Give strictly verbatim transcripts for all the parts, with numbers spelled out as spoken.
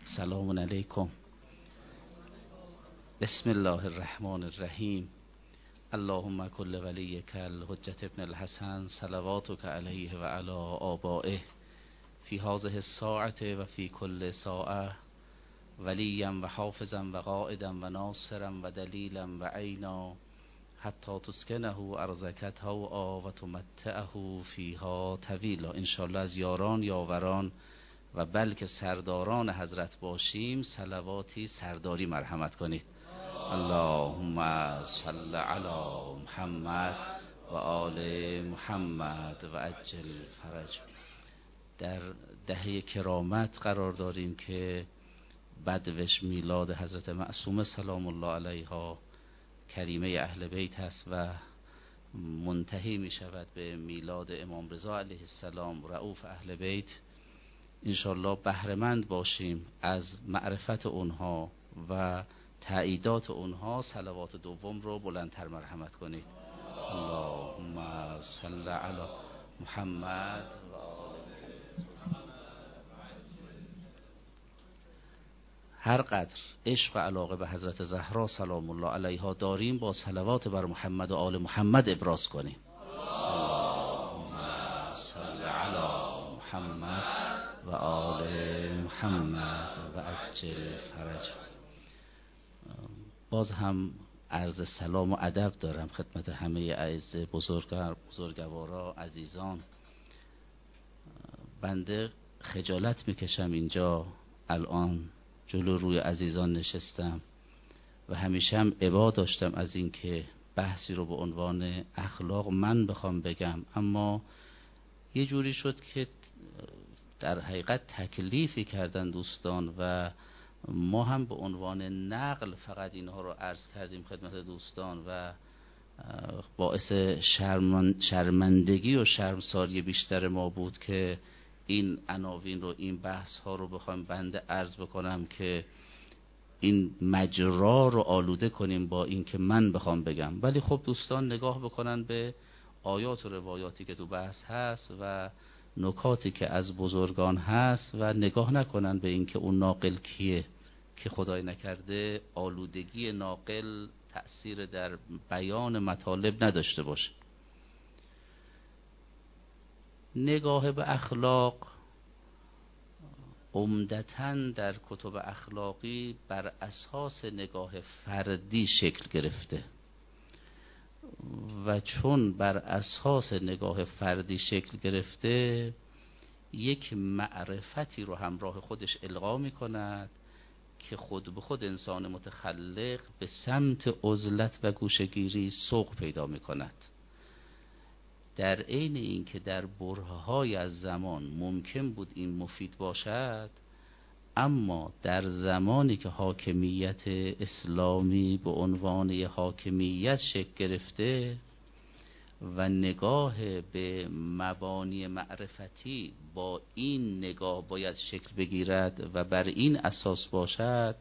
سلام علیکم. بسم الله الرحمن الرحیم. اللهم کل ولیک الحجة ابن الحسن صلواتک علیه و علی آبائه فی هذه الساعة و فی کل ساعة ولیا و حافظا و قائدا و ناصرا و دلیلا و عینا حتی تسکنه ارضک طوعا و تمتعه فیها طویلا. انشاءالله از یاران یاوران و بلکه سرداران حضرت باشیم. صلواتی سرداری مرحمت کنید. اللهم صل علی محمد و آل محمد و عجل فرج. در دهه کرامت قرار داریم که بدوش میلاد حضرت معصومه سلام الله علیها کریمه اهل بیت هست و منتهی می شود به میلاد امام رضا علیه السلام رؤوف اهل بیت. انشاءالله بهره‌مند باشیم از معرفت اونها و تأییدات اونها. صلوات دوم رو بلندتر مرحمت کنید. اللهم صل علی محمد و آل. هر قدر عشق و علاقه به حضرت زهرا سلام الله علیها داریم با صلوات بر محمد و آل محمد ابراز کنیم. اللهم صل علی محمد و آل محمد و عجل فرج. باز هم عرض سلام و ادب دارم خدمت همه اعزه بزرگوارا عزیزان. بنده خجالت میکشم اینجا الان جلو روی عزیزان نشستم و همیشه هم ابا داشتم از این که بحثی رو به عنوان اخلاق من بخوام بگم، اما یه جوری شد که در حقیقت تکلیفی کردن دوستان و ما هم به عنوان نقل فقط اینها رو عرض کردیم خدمت دوستان و باعث شرمندگی و شرمساری بیشتر ما بود که این عناوین رو، این بحث ها رو بخوام بنده عرض بکنم که این مجرا رو آلوده کنیم با این که من بخوام بگم. ولی خب دوستان نگاه بکنن به آیات و روایاتی که تو بحث هست و نکاتی که از بزرگان هست و نگاه نکنن به این که اون ناقل کیه، که خدای نکرده آلودگی ناقل تأثیر در بیان مطالب نداشته باشه. نگاه به اخلاق عمدتاً در کتب اخلاقی بر اساس نگاه فردی شکل گرفته و چون بر اساس نگاه فردی شکل گرفته یک معرفتی رو همراه خودش القا می کند که خود به خود انسان متخلق به سمت عزلت و گوشه‌گیری سوق پیدا می کند. در عین این که در برهه‌های از زمان ممکن بود این مفید باشد، اما در زمانی که حاکمیت اسلامی به عنوان یک حاکمیت شکل گرفته و نگاه به مبانی معرفتی با این نگاه باید شکل بگیرد و بر این اساس باشد،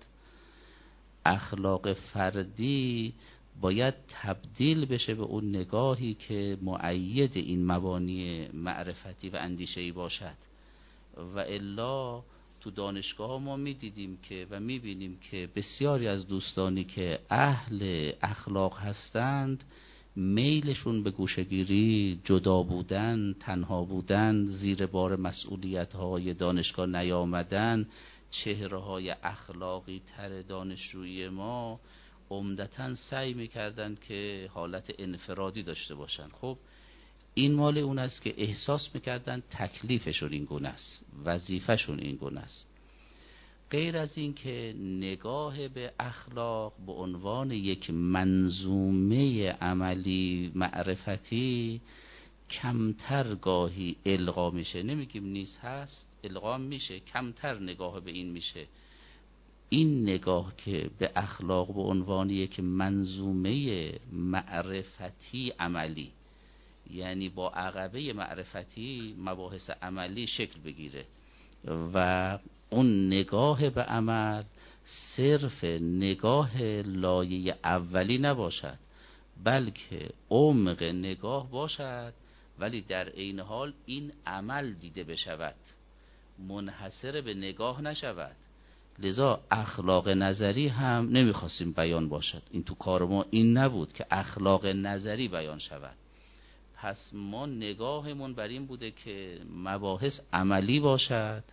اخلاق فردی باید تبدیل بشه به اون نگاهی که مؤید این مبانی معرفتی و اندیشه‌ای باشد. و الا تو دانشگاه ما می دیدیم که و می بینیم که بسیاری از دوستانی که اهل اخلاق هستند میلشون به گوشه‌گیری، جدا بودن، تنها بودن، زیر بار مسئولیت‌های دانشگاه نیامدن، چهره‌های اخلاقی تر دانشجویی ما عمدتاً سعی می‌کردند که حالت انفرادی داشته باشند. خب این مال اون است که احساس می‌کردند تکلیفشون این گونه است، وظیفه‌شون این گونه است. غیر از این که نگاه به اخلاق به عنوان یک منظومه عملی معرفتی کمتر گاهی القا میشه. نمیگیم نیست، هست، القا میشه، کمتر نگاه به این میشه. این نگاه که به اخلاق به عنوان یک منظومه معرفتی عملی، یعنی با عقبه معرفتی مباحث عملی شکل بگیره و اون نگاه به عمل صرف نگاه لایه اولی نباشد، بلکه عمق نگاه باشد، ولی در عین حال این عمل دیده بشود، منحصر به نگاه نشود. لذا اخلاق نظری هم نمیخواستیم بیان باشد. این تو کار ما این نبود که اخلاق نظری بیان شود. پس ما نگاهمون بر این بوده که مباحث عملی باشد،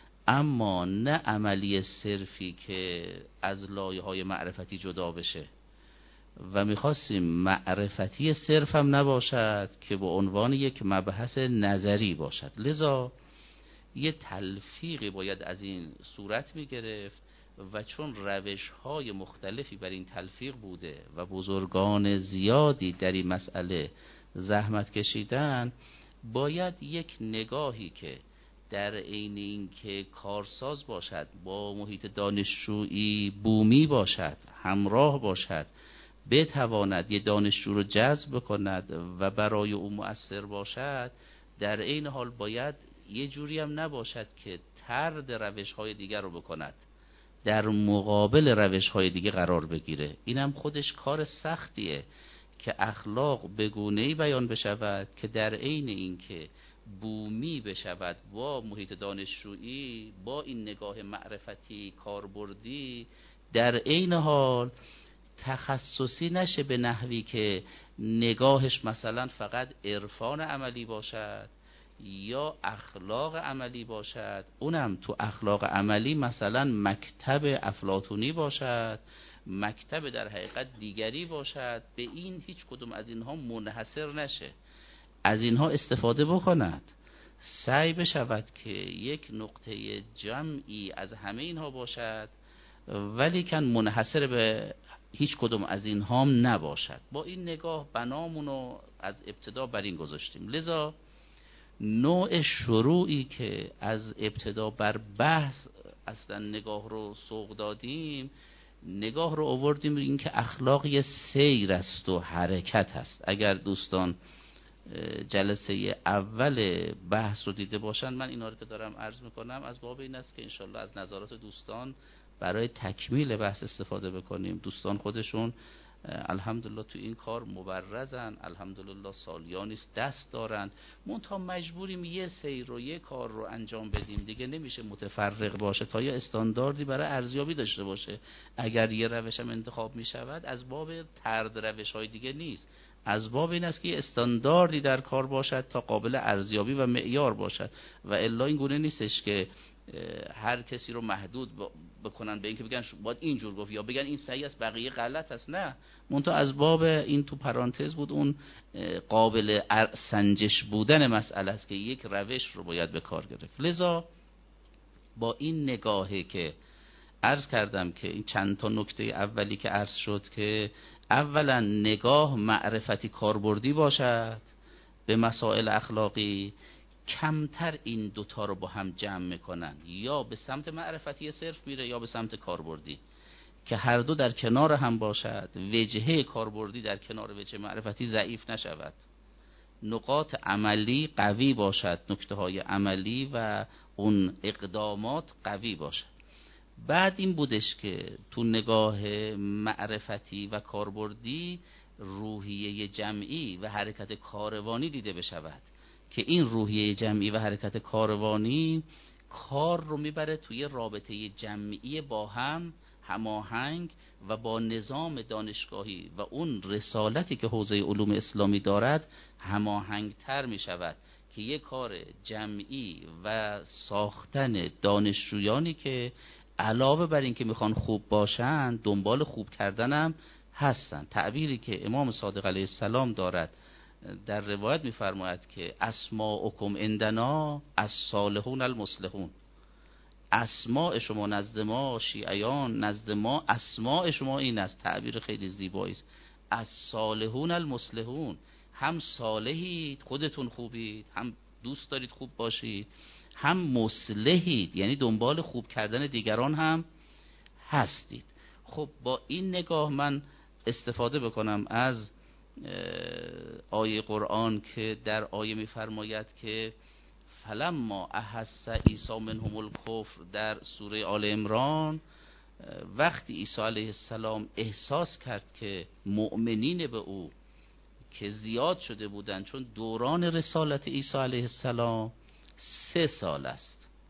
اما نه عملی صرفی که از لایه‌های معرفتی جدا بشه، و میخواستیم معرفتی صرف هم نباشد که به عنوان یک مبحث نظری باشد. لذا یه تلفیقی باید از این صورت میگرفت و چون روش‌های مختلفی بر این تلفیق بوده و بزرگان زیادی در این مسئله زحمت کشیدن، باید یک نگاهی که در عین اینکه کارساز باشد، با محیط دانشجویی بومی باشد، همراه باشد، بتواند یه دانشجو رو جذب کند و برای او مؤثر باشد، در عین حال باید یه جوری هم نباشد که طرد روش‌های دیگر رو بکند، در مقابل روش‌های دیگه قرار بگیره. اینم خودش کار سختیه که اخلاق به گونه‌ای بیان بشود که در عین اینکه بومی بشود با محیط دانشجویی، با این نگاه معرفتی کاربردی، در عین حال تخصصی نشه به نحوی که نگاهش مثلا فقط عرفان عملی باشد یا اخلاق عملی باشد. اونم تو اخلاق عملی مثلا مکتب افلاطونی باشد، مکتب در حقیقت دیگری باشد. به این هیچ کدوم از اینها منحصر نشه، از اینها استفاده بکند، سعی بشود که یک نقطه جمعی از همه اینها باشد، ولی کن منحصر به هیچ کدوم از اینها هم نباشد. با این نگاه بنامونو از ابتدا بر این گذاشتیم. لذا نوع شروعی که از ابتدا بر بحث اصلا نگاه رو سوق دادیم، نگاه رو آوردیم این که اخلاق یه سیر است و حرکت است. اگر دوستان جلسه اول بحث رو دیده باشن، من اینا رو که دارم عرض میکنم از باب این است که انشالله از نظرات دوستان برای تکمیل بحث استفاده بکنیم. دوستان خودشون الحمدلله تو این کار مبرزن، الحمدلله سالیانی است دست دارن، منتها مجبوریم یه سیر رو یه کار رو انجام بدیم دیگه، نمیشه متفرق باشه تا یه استانداردی برای ارزیابی داشته باشه. اگر یه روش هم انتخاب میشود از باب طرد روش های دیگه نیست، از باب این است که یه استانداردی در کار باشد تا قابل ارزیابی و معیار باشد، و الا این گونه نیستش که هر کسی رو محدود بکنن به این که بگن باید اینجور گفت یا بگن این صحیح است بقیه غلط است. نه، منتها از باب این تو پرانتز بود اون قابل سنجش بودن مسئله است که یک روش رو باید به کار گرفت. لذا با این نگاهی که عرض کردم که این چند تا نکته اولی که عرض شد که اولا نگاه معرفتی کاربردی باشد به مسائل اخلاقی، کمتر این دوتا رو با هم جمع میکنن، یا به سمت معرفتی صرف میره یا به سمت کاربردی، که هر دو در کنار هم باشد، وجهه کاربردی در کنار وجهه معرفتی ضعیف نشود، نقاط عملی قوی باشد، نکته های عملی و اون اقدامات قوی باشد. بعد این بودش که تو نگاه معرفتی و کاربردی روحیه جمعی و حرکت کاروانی دیده بشود، که این روحیه جمعی و حرکت کاروانی کار رو میبره توی رابطه جمعی با هم هماهنگ و با نظام دانشگاهی و اون رسالتی که حوزه علوم اسلامی دارد هماهنگ تر میشود، که یک کار جمعی و ساختن دانشجویانی که علاوه بر این که میخوان خوب باشن دنبال خوب کردنم هستن. تعبیری که امام صادق علیه السلام دارد در روایت میفرماید که اسماءکم عندنا الصالحون المصلحون، اسماء شما نزد ما شیعیان، نزد ما اسماء شما این است. تعبیر خیلی زیبایی است. الصالحون المصلحون، هم صالحید خودتون خوبید، هم دوست دارید خوب باشید، هم مصلحید یعنی دنبال خوب کردن دیگران هم هستید. خب با این نگاه من استفاده بکنم از آیه قرآن که در آیه میفرماید که فلما احس عیسی منهم الکفر در سوره آل عمران، وقتی عیسی علیه السلام احساس کرد که مؤمنین به او که زیاد شده بودند، چون دوران رسالت عیسی علیه السلام سه سال است،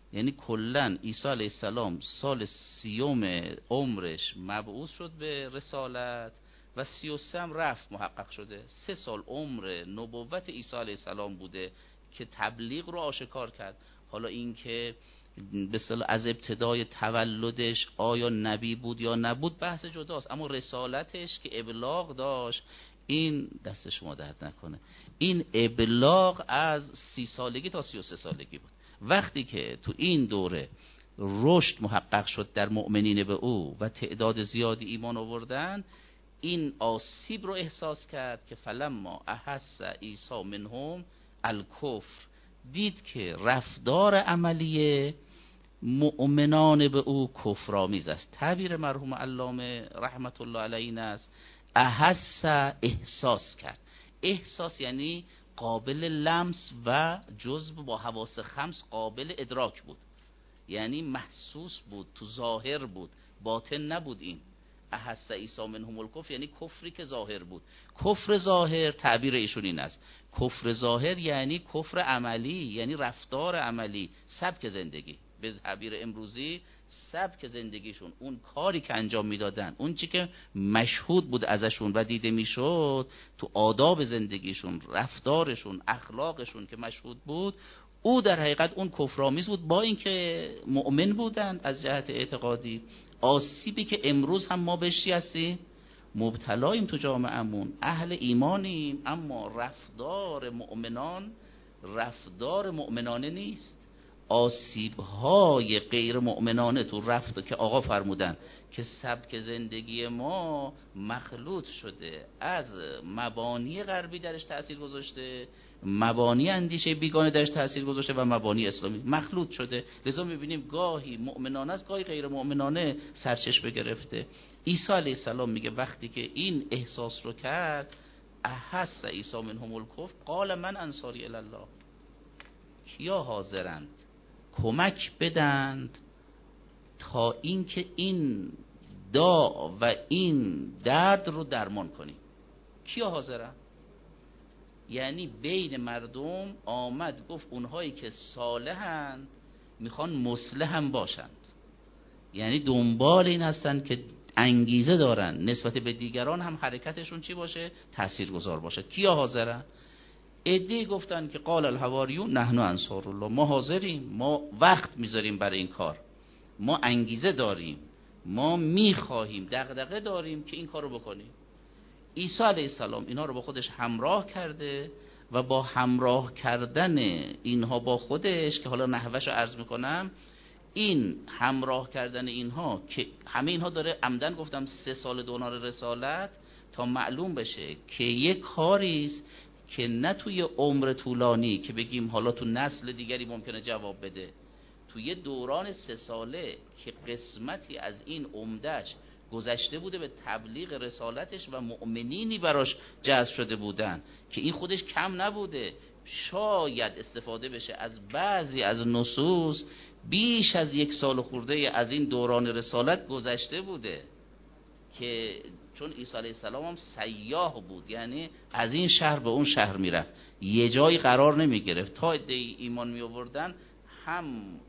یعنی کلا عیسی علیه السلام سال سیوم عمرش مبعوث شد به رسالت و سی و سه هم رفت محقق شده. سه سال عمر نبوت عیسی علیه السلام بوده که تبلیغ رو آشکار کرد. حالا این که به اصطلاح از ابتدای تولدش آیا نبی بود یا نبود بحث جداست، اما رسالتش که ابلاغ داشت، این دست شما درد نکنه، این ابلاغ از سی سالگی تا سی و سه سالگی بود. وقتی که تو این دوره رشد محقق شد در مؤمنین به او و تعداد زیادی ایمان آوردن، این آسیب رو احساس کرد که فلما احس عیسی منهم الکفر، دید که رفتار عملی مؤمنان به او کفرآمیز است. تعبیر مرحوم علامه رحمت الله علیه این است: احس، احساس کرد. احساس یعنی قابل لمس و جزء با حواس خمس قابل ادراک بود، یعنی محسوس بود، تو ظاهر بود، باطن نبود. این احس عیسی منهم الکفر یعنی کفری که ظاهر بود. کفر ظاهر تعبیر ایشون این است: کفر ظاهر یعنی کفر عملی، یعنی رفتار عملی، سبک زندگی. به تعبیر امروزی سبک زندگیشون، اون کاری که انجام میدادن، اون چی که مشهود بود ازشون و دیده میشد تو آداب زندگیشون، رفتارشون، اخلاقشون که مشهود بود، او در حقیقت اون کفرآمیز بود، با اینکه مؤمن بودند از جهت اعتقادی. آسیبی که امروز هم ما بهش هستیم مبتلاییم تو جامعهمون، اهل ایمانیم، اما رفتار مؤمنان رفتار مؤمنانه نیست. آسیب‌های غیر مؤمنانه تو رفت که آقا فرمودن که سبک زندگی ما مخلوط شده، از مبانی غربی درش تأثیر گذاشته، مبانی اندیشه بیگانه درش تأثیر گذاشته و مبانی اسلامی مخلوط شده. لذا می‌بینیم گاهی مؤمنانه است، گاهی غیر مؤمنانه سرچشمه گرفته. عیسی علیه السلام میگه وقتی که این احساس رو کرد، احس عیسی منهم الکفر قال من انصاری الی الله، کیا حاضرند کمک بدند تا اینکه این داع و این درد رو درمان کنیم؟ کیا حاضرند؟ یعنی بین مردم آمد گفت اونهایی که صالحند میخوان مصلح هم باشند، یعنی دنبال این هستند که انگیزه دارن نسبت به دیگران هم حرکتشون چی باشه؟ تاثیرگذار باشه. کیا حاضرن؟ عده‌ای گفتن که قال الحواریون نحن انصار الله، ما حاضریم، ما وقت میذاریم برای این کار، ما انگیزه داریم، ما میخواهیم، دغدغه داریم که این کار رو بکنیم. عیسی علیه السلام اینها رو با خودش همراه کرده و با همراه کردن اینها با خودش، که حالا نحوهش رو عرض میکنم، این همراه کردن اینها که همه اینها داره عمدن گفتم سه سال دوران رسالت تا معلوم بشه که یک کاریست که نه توی عمر طولانی که بگیم حالا تو نسل دیگری ممکنه جواب بده، توی دوران سه ساله که قسمتی از این عمدش گذشته بوده به تبلیغ رسالتش و مؤمنینی براش جذب شده بودن که این خودش کم نبوده. شاید استفاده بشه از بعضی از نصوص بیش از یک سال خورده از این دوران رسالت گذشته بوده، که چون عیسی علیه السلام هم سیاح بود، یعنی از این شهر به اون شهر میرفت، یه جایی قرار نمی گرفت. تا عده‌ای ایمان می آوردن، هم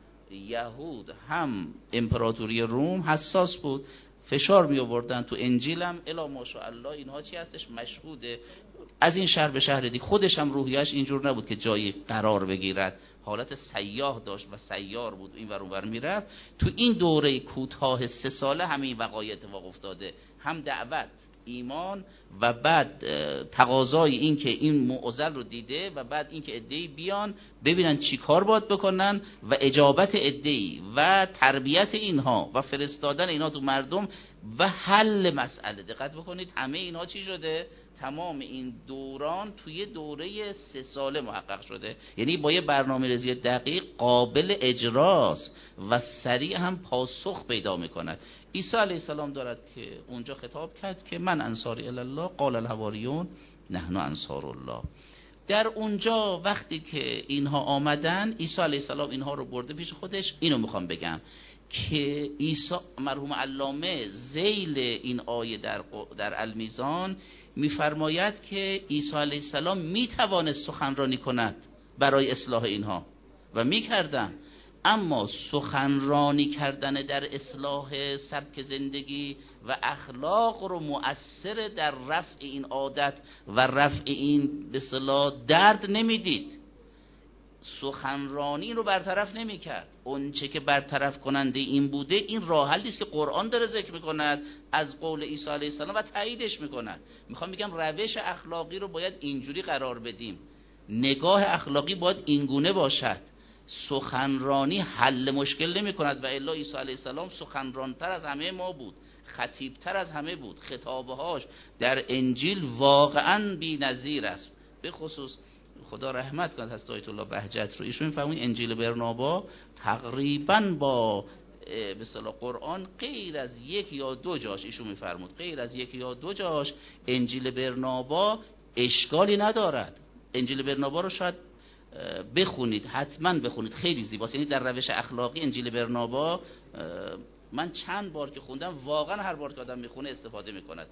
یهود هم امپراتوری روم حساس بود، فشار می آوردن. تو انجیل هم الا ماشاءالله اینها چی هستش مشهوده، از این شهر به شهر دیگه. خودش هم روحیش اینجور نبود که جایی قرار بگیرد، حالت سیاح داشت و سیار بود، این ور اون ور میرفت. تو این دوره کوتاه سه ساله همین وقایع اتفاق افتاده، هم دعوت ایمان و بعد تقاضای این که این معضل رو دیده و بعد این که عده‌ای بیان ببینن چی کار باید بکنن و اجابت عده‌ای و تربیت اینها و فرستادن اینها تو مردم و حل مسئله. دقت بکنید همه اینها چی شده؟ تمام این دوران توی دوره سه ساله محقق شده، یعنی با یه برنامه‌ریزی دقیق قابل اجراست و سریع هم پاسخ پیدا می‌کند. عیسی علیه السلام دارد که اونجا خطاب کرد که من انصاری الی الله قال الحواریون نحن انصار الله. در اونجا وقتی که اینها آمدن، عیسی علیه السلام اینها رو برده پیش خودش. اینو میخوام بگم که عیسی مرحوم علامه ذیل این آیه در در المیزان میفرماید که عیسی علیه السلام میتوانست سخنرانی کند برای اصلاح اینها و میکردن، اما سخنرانی کردن در اصلاح سبک زندگی و اخلاق رو مؤثر در رفع این عادت و رفع این به اصطلاح درد نمیدید. سخنرانی رو برطرف نمیکرد. اون چه که برطرف کننده این بوده، این راه حلی است که قرآن داره ذکر میکند از قول عیسی علیه السلام و تاییدش میکند. میخوام میگم روش اخلاقی رو باید اینجوری قرار بدیم، نگاه اخلاقی باید اینگونه باشد. سخنرانی حل مشکل نمی کند و الا عیسی علیه السلام سخنرانتر از همه ما بود، خطیبتر از همه بود، خطابهاش در انجیل واقعا بی‌نظیر است. به خصوص خدا رحمت کند حضرت آیت الله بهجت رو، ایشون می‌فرمایند انجیل برنابا تقریبا با به اصطلاح قرآن غیر از یک یا دو جاش، ایشون می‌فرمود غیر از یک یا دو جاش انجیل برنابا اشکالی ندارد. انجیل برنابا رو شاید بخونید، حتما بخونید، خیلی زیباست. یعنی در روش اخلاقی انجیل برنابا من چند بار که خوندم واقعا هر بار که آدم میخونه استفاده میکند.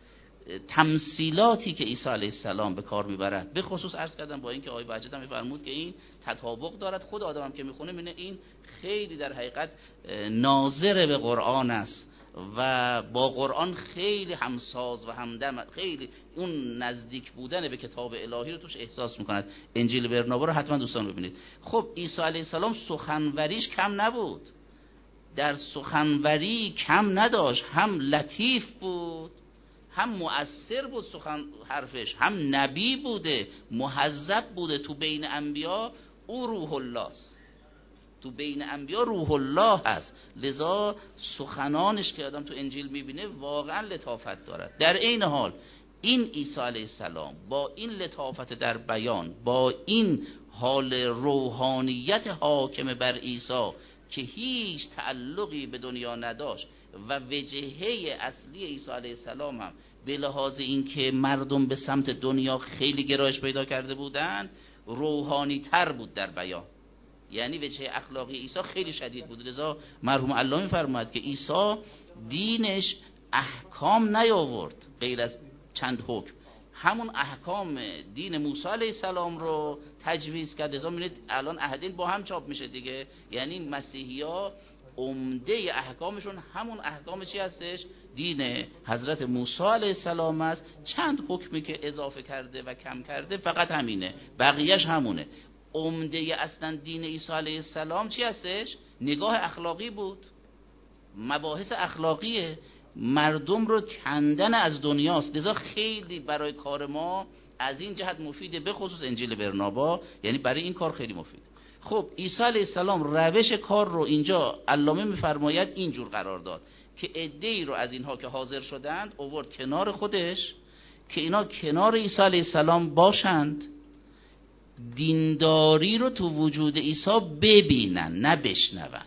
تمثیلاتی که عیسی علیه السلام به کار میبرد، به خصوص عرض کردم با اینکه آقای بهجت هم میفرمود که این تطابق دارد، خود آدم هم که میخونه میبینه این خیلی در حقیقت ناظر به قرآن است و با قرآن خیلی همساز و همدم، خیلی اون نزدیک بودن به کتاب الهی رو توش احساس میکند. انجیل برنابا رو حتما دوستان ببینید. خب عیسی علیه السلام سخنوریش کم نبود، در سخنوری کم نداشت، هم لطیف بود، هم مؤثر بود سخن حرفش، هم نبی بوده، مهذب بوده. تو بین انبیا او روح الله است، تو بین انبیا روح الله هست، لذا سخنانش که آدم تو انجیل میبینه واقعا لطافت دارد. در این حال این عیسی علیه السلام با این لطافت در بیان، با این حال روحانیت حاکم بر عیسی که هیچ تعلقی به دنیا نداشت و وجهه اصلی عیسی علیه السلام هم به لحاظ اینکه مردم به سمت دنیا خیلی گرایش پیدا کرده بودند، روحانی تر بود در بیان. یعنی وجه اخلاقی عیسی خیلی شدید بود. لذا مرحوم علامه می‌فرماید که عیسی دینش احکام نیاورد غیر از چند حکم، همون احکام دین موسی علیه السلام رو تجویز کرد. لذا می‌بینید الان عهدین با هم چاپ میشه دیگه. یعنی مسیحی‌ها عمده احکامشون همون احکام چی هستش؟ دین حضرت موسی علیه السلام است. چند حکمی که اضافه کرده و کم کرده فقط همینه، بقیهش همونه. عمده اصلا دین عیسی علیه السلام چی هستش؟ نگاه اخلاقی بود، مباحث اخلاقیه، مردم رو کندن از دنیاست. لذا خیلی برای کار ما از این جهت مفیده، به خصوص انجیل برنابا، یعنی برای این کار خیلی مفید. خب عیسی علیه السلام روش کار رو اینجا علامه میفرماید اینجور قرار داد که عده‌ای رو از اینها که حاضر شدند آورد کنار خودش که اینا کنار عیسی علیه السلام باشند، دینداری رو تو وجود عیسی ببینن نه بشنون،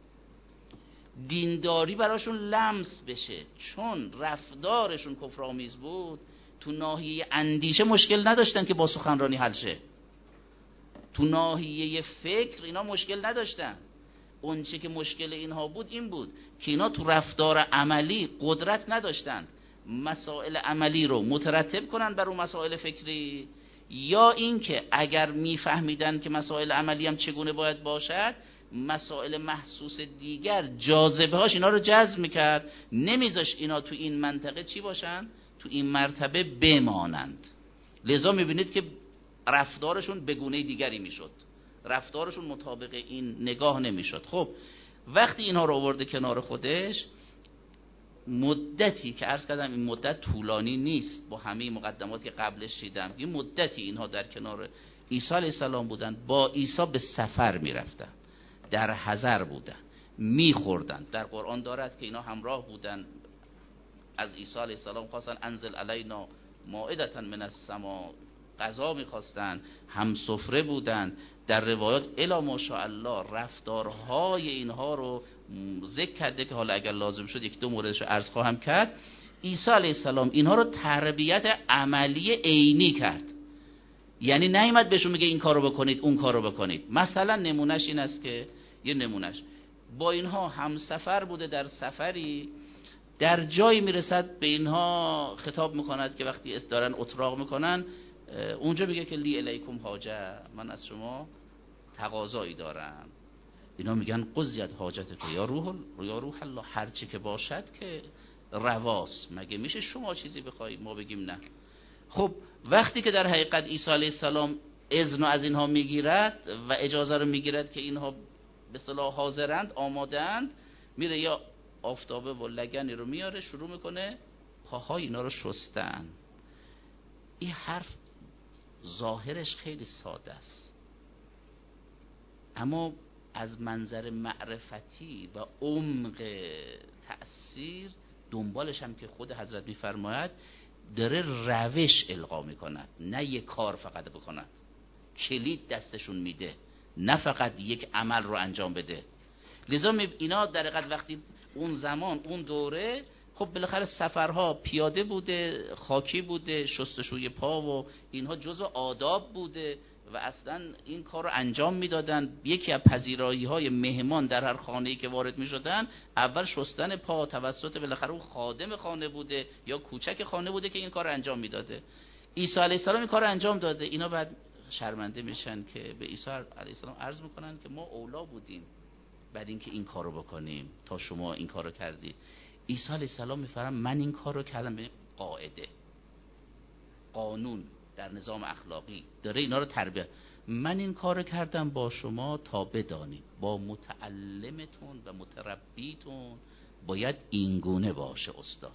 دینداری براشون لمس بشه. چون رفتارشون کفرآمیز بود، تو ناحیه اندیشه مشکل نداشتن که با سخنرانی حل شه، تو ناحیه فکر اینا مشکل نداشتن. اون چه که مشکل اینها بود این بود که اینا تو رفتار عملی قدرت نداشتن مسائل عملی رو مترتب کنن بر اون مسائل فکری، یا اینکه اگر میفهمیدن که مسائل عملی هم چگونه باید باشد، مسائل محسوس دیگر جاذبه هاش اینا رو جذب میکرد، نمیذاش اینا تو این منطقه چی باشن؟ تو این مرتبه بمانند. لذا میبینید که رفتارشون به گونه دیگری میشد، رفتارشون مطابق این نگاه نمیشد. خب وقتی اینها رو آورده کنار خودش، مدتی که عرض کردم این مدت طولانی نیست، با همه مقدماتی که قبلش دیدم، این مدتی اینها در کنار عیسی علیه السلام بودن، با عیسی به سفر میرفتن، در حضر بودن، میخوردن. در قرآن دارد که اینا همراه بودن، از عیسی علیه السلام خواستن انزل علینا مائدة من السماء، غذا میخواستن، هم سفره بودن. در روایات الی ماشاءالله رفتارهای اینها رو ذکر کرده که حالا اگر لازم شد یک دو موردش رو عرض خواهم کرد. عیسی علیه السلام اینها رو تربیت عملی عینی کرد، یعنی نیامد بهشون میگه این کارو بکنید اون کارو بکنید. مثلا نمونهش این است که یه نمونهش با اینها هم سفر بوده، در سفری در جایی میرسد به اینها خطاب میکند که وقتی دارن اتراق میکنن اونجا میگه که لی الیکم حاجه، من از شما تقاضایی دارم. اینا میگن قضیت حاجت تو یا روح یا روح الله، هر چی که باشد که رواست. مگه میشه شما چیزی بخوای ما بگیم نه؟ خب وقتی که در حقیقت عیسی علیه السلام اذن از اینها میگیرد و اجازه رو میگیرد که اینها به اصطلاح حاضرند، آمادند، میره یا آفتابه و لگنی رو میاره شروع میکنه پاهای اینا رو شستن. این حرف ظاهرش خیلی ساده است، اما از منظر معرفتی و عمق تأثیر دنبالش هم که خود حضرت میفرماید داره روش القا میکند، نه یک کار فقط بکند. کلید دستشون میده، نه فقط یک عمل رو انجام بده. لذا اینا در حقیقت وقتی اون زمان اون دوره خب بالاخره سفرها پیاده بوده، خاکی بوده، شستشوی پا و اینها جزء آداب بوده و اصلا این کار رو انجام میدادن. یکی از پذیرایی های مهمان در هر خانه‌ای که وارد میشدن اول شستن پا توسط بالاخره اون خادم خانه بوده یا کوچک خانه بوده که این کار رو انجام میداده. عیسی علیه السلام این کار رو انجام داده. اینا بعد شرمنده میشن که به عیسی علیه السلام عرض میکنن که ما اولا بودیم بعد اینکه این کارو بکنیم تا شما این کارو کردید. عیسی علیه السلام میفرماید من این کارو کردم به قاعده، قانون در نظام اخلاقی داره اینا رو تربیت. من این کارو کردم با شما تا بدانید با متعلمتون و متربیتون باید اینگونه باشه. استاد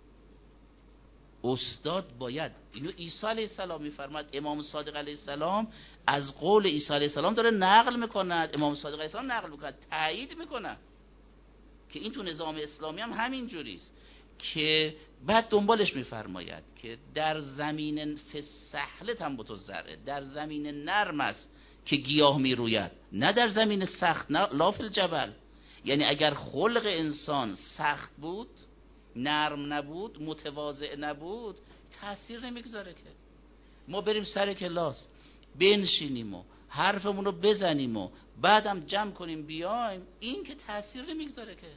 استاد باید اینو عیسی علیه السلام میفرماد. امام صادق علیه السلام از قول عیسی علیه السلام داره نقل میکند، امام صادق علیه السلام نقل میکند، تایید میکنه که این تو نظام اسلامی هم همین جوریست. که بعد دنبالش میفرماید که در زمین فسحله تنبت الزرع، در زمین نرم است که گیاه میروید، نه در زمین سخت، نه لاف الجبل. یعنی اگر خلق انسان سخت بود، نرم نبود، متواضع نبود، تأثیر نمیگذاره. که ما بریم سر کلاس بنشینیم و حرفمون رو بزنیم و بعدم جمع کنیم بیایم، این که تأثیر نمیگذاره. که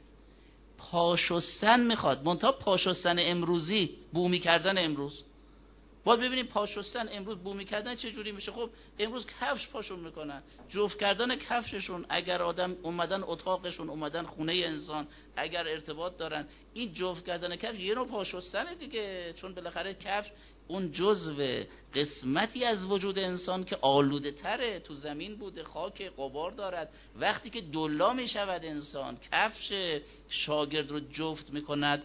پاشستن میخواد، منتها پاشستن امروزی، بومی کردن امروز. باید ببینیم پاشستن امروز بومی کردن چه جوری میشه. خب امروز کفش پاشون میکنن، جفت کردن کفششون، اگر آدم اومدن اتاقشون، اومدن خونه انسان، اگر ارتباط دارن، این جفت کردن کفش یه نوع پاشستنه دیگه. چون بالاخره کفش اون جزو قسمتی از وجود انسان که آلوده تره، تو زمین بوده، خاک، غبار دارد. وقتی که دلا می شود انسان، کفش شاگرد رو جفت می کند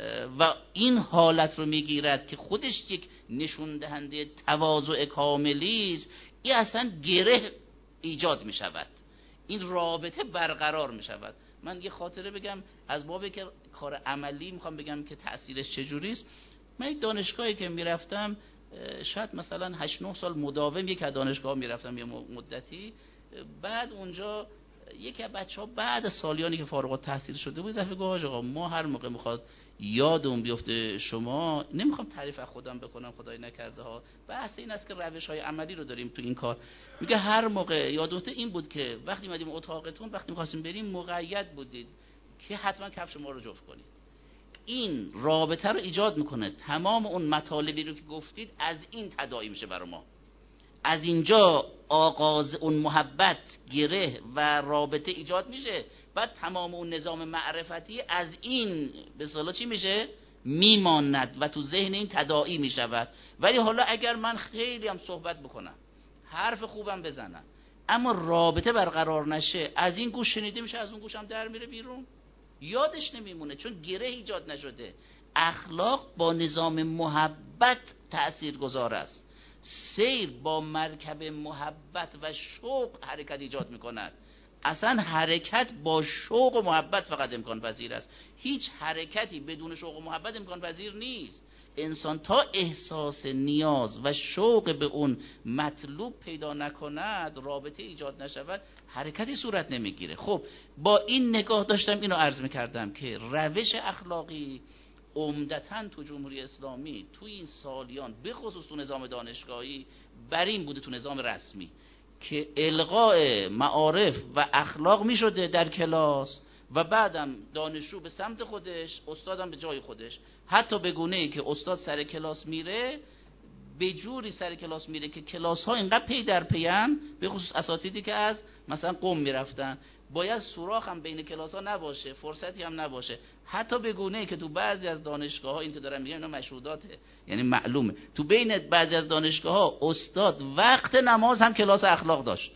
و این حالت رو می گیرد که خودش یک نشون دهنده تواضع کاملی است، این اصلا گره ایجاد می شود، این رابطه برقرار می شود. من یه خاطره بگم از بابی که کار عملی میخوام بگم که تأثیرش چجوری است. من یک دانشگاهی که میرفتم، شاید مثلا هشت نه سال مداوم یک دانشگاه میرفتم یه مدتی. بعد اونجا یکی از بچه‌ها بعد سالیانی که فارغ التحصیل شده بود دفعه گفت آقا ما هر موقع میخواد یادمون بیفته شما، نمیخوام تعریف از خودم بکنم خدای نکرده ها، بحث این است که روش‌های عملی رو داریم تو این کار. میگه هر موقع یادمون این بود که وقتی اومدیم اتاقتون، وقتی می‌خواستیم بریم مقید بودید که حتما کفش ما رو جفت کنید. این رابطه رو ایجاد میکنه. تمام اون مطالبی رو که گفتید از این تداعی میشه برای ما. از اینجا آغاز اون محبت، گره و رابطه ایجاد میشه. بعد تمام اون نظام معرفتی از این به اصطلاح چی میشه؟ میماند و تو ذهن این تداعی میشود. ولی حالا اگر من خیلی هم صحبت بکنم، حرف خوبم بزنم، اما رابطه برقرار نشه، از این گوش شنیده میشه، از اون گوش هم در میره بیرون، یادش نمیمونه، چون گره ایجاد نشده. اخلاق با نظام محبت تأثیر گذار است. سیر با مرکب محبت و شوق حرکت ایجاد میکند. اصلا حرکت با شوق و محبت فقط امکان پذیر است. هیچ حرکتی بدون شوق و محبت امکان پذیر نیست. انسان تا احساس نیاز و شوق به اون مطلوب پیدا نکند، رابطه ایجاد نشود، حرکتی صورت نمیگیره. خب با این نگاه داشتم اینو عرض میکردم که روش اخلاقی عمدتاً تو جمهوری اسلامی تو این سالیان به خصوص تو نظام دانشگاهی بر این بوده، تو نظام رسمی، که القاء معارف و اخلاق میشده در کلاس و بعدم دانشجو به سمت خودش، استادم به جای خودش، حتی به گونه‌ای که استاد سر کلاس میره به جوری سر کلاس میره که کلاس ها اینقدر پی در پیان، به خصوص اساتیدی که از مثلا قم میرفتن، باید سوراخ هم بین کلاس ها نباشه، فرصتی هم نباشه. حتی به گونه‌ای که تو بعضی از دانشگاه ها، این که دارم میگم اینا مشهوداته، یعنی معلومه، تو بین بعضی از دانشگاه ها استاد وقت نماز هم کلاس اخلاق داشت،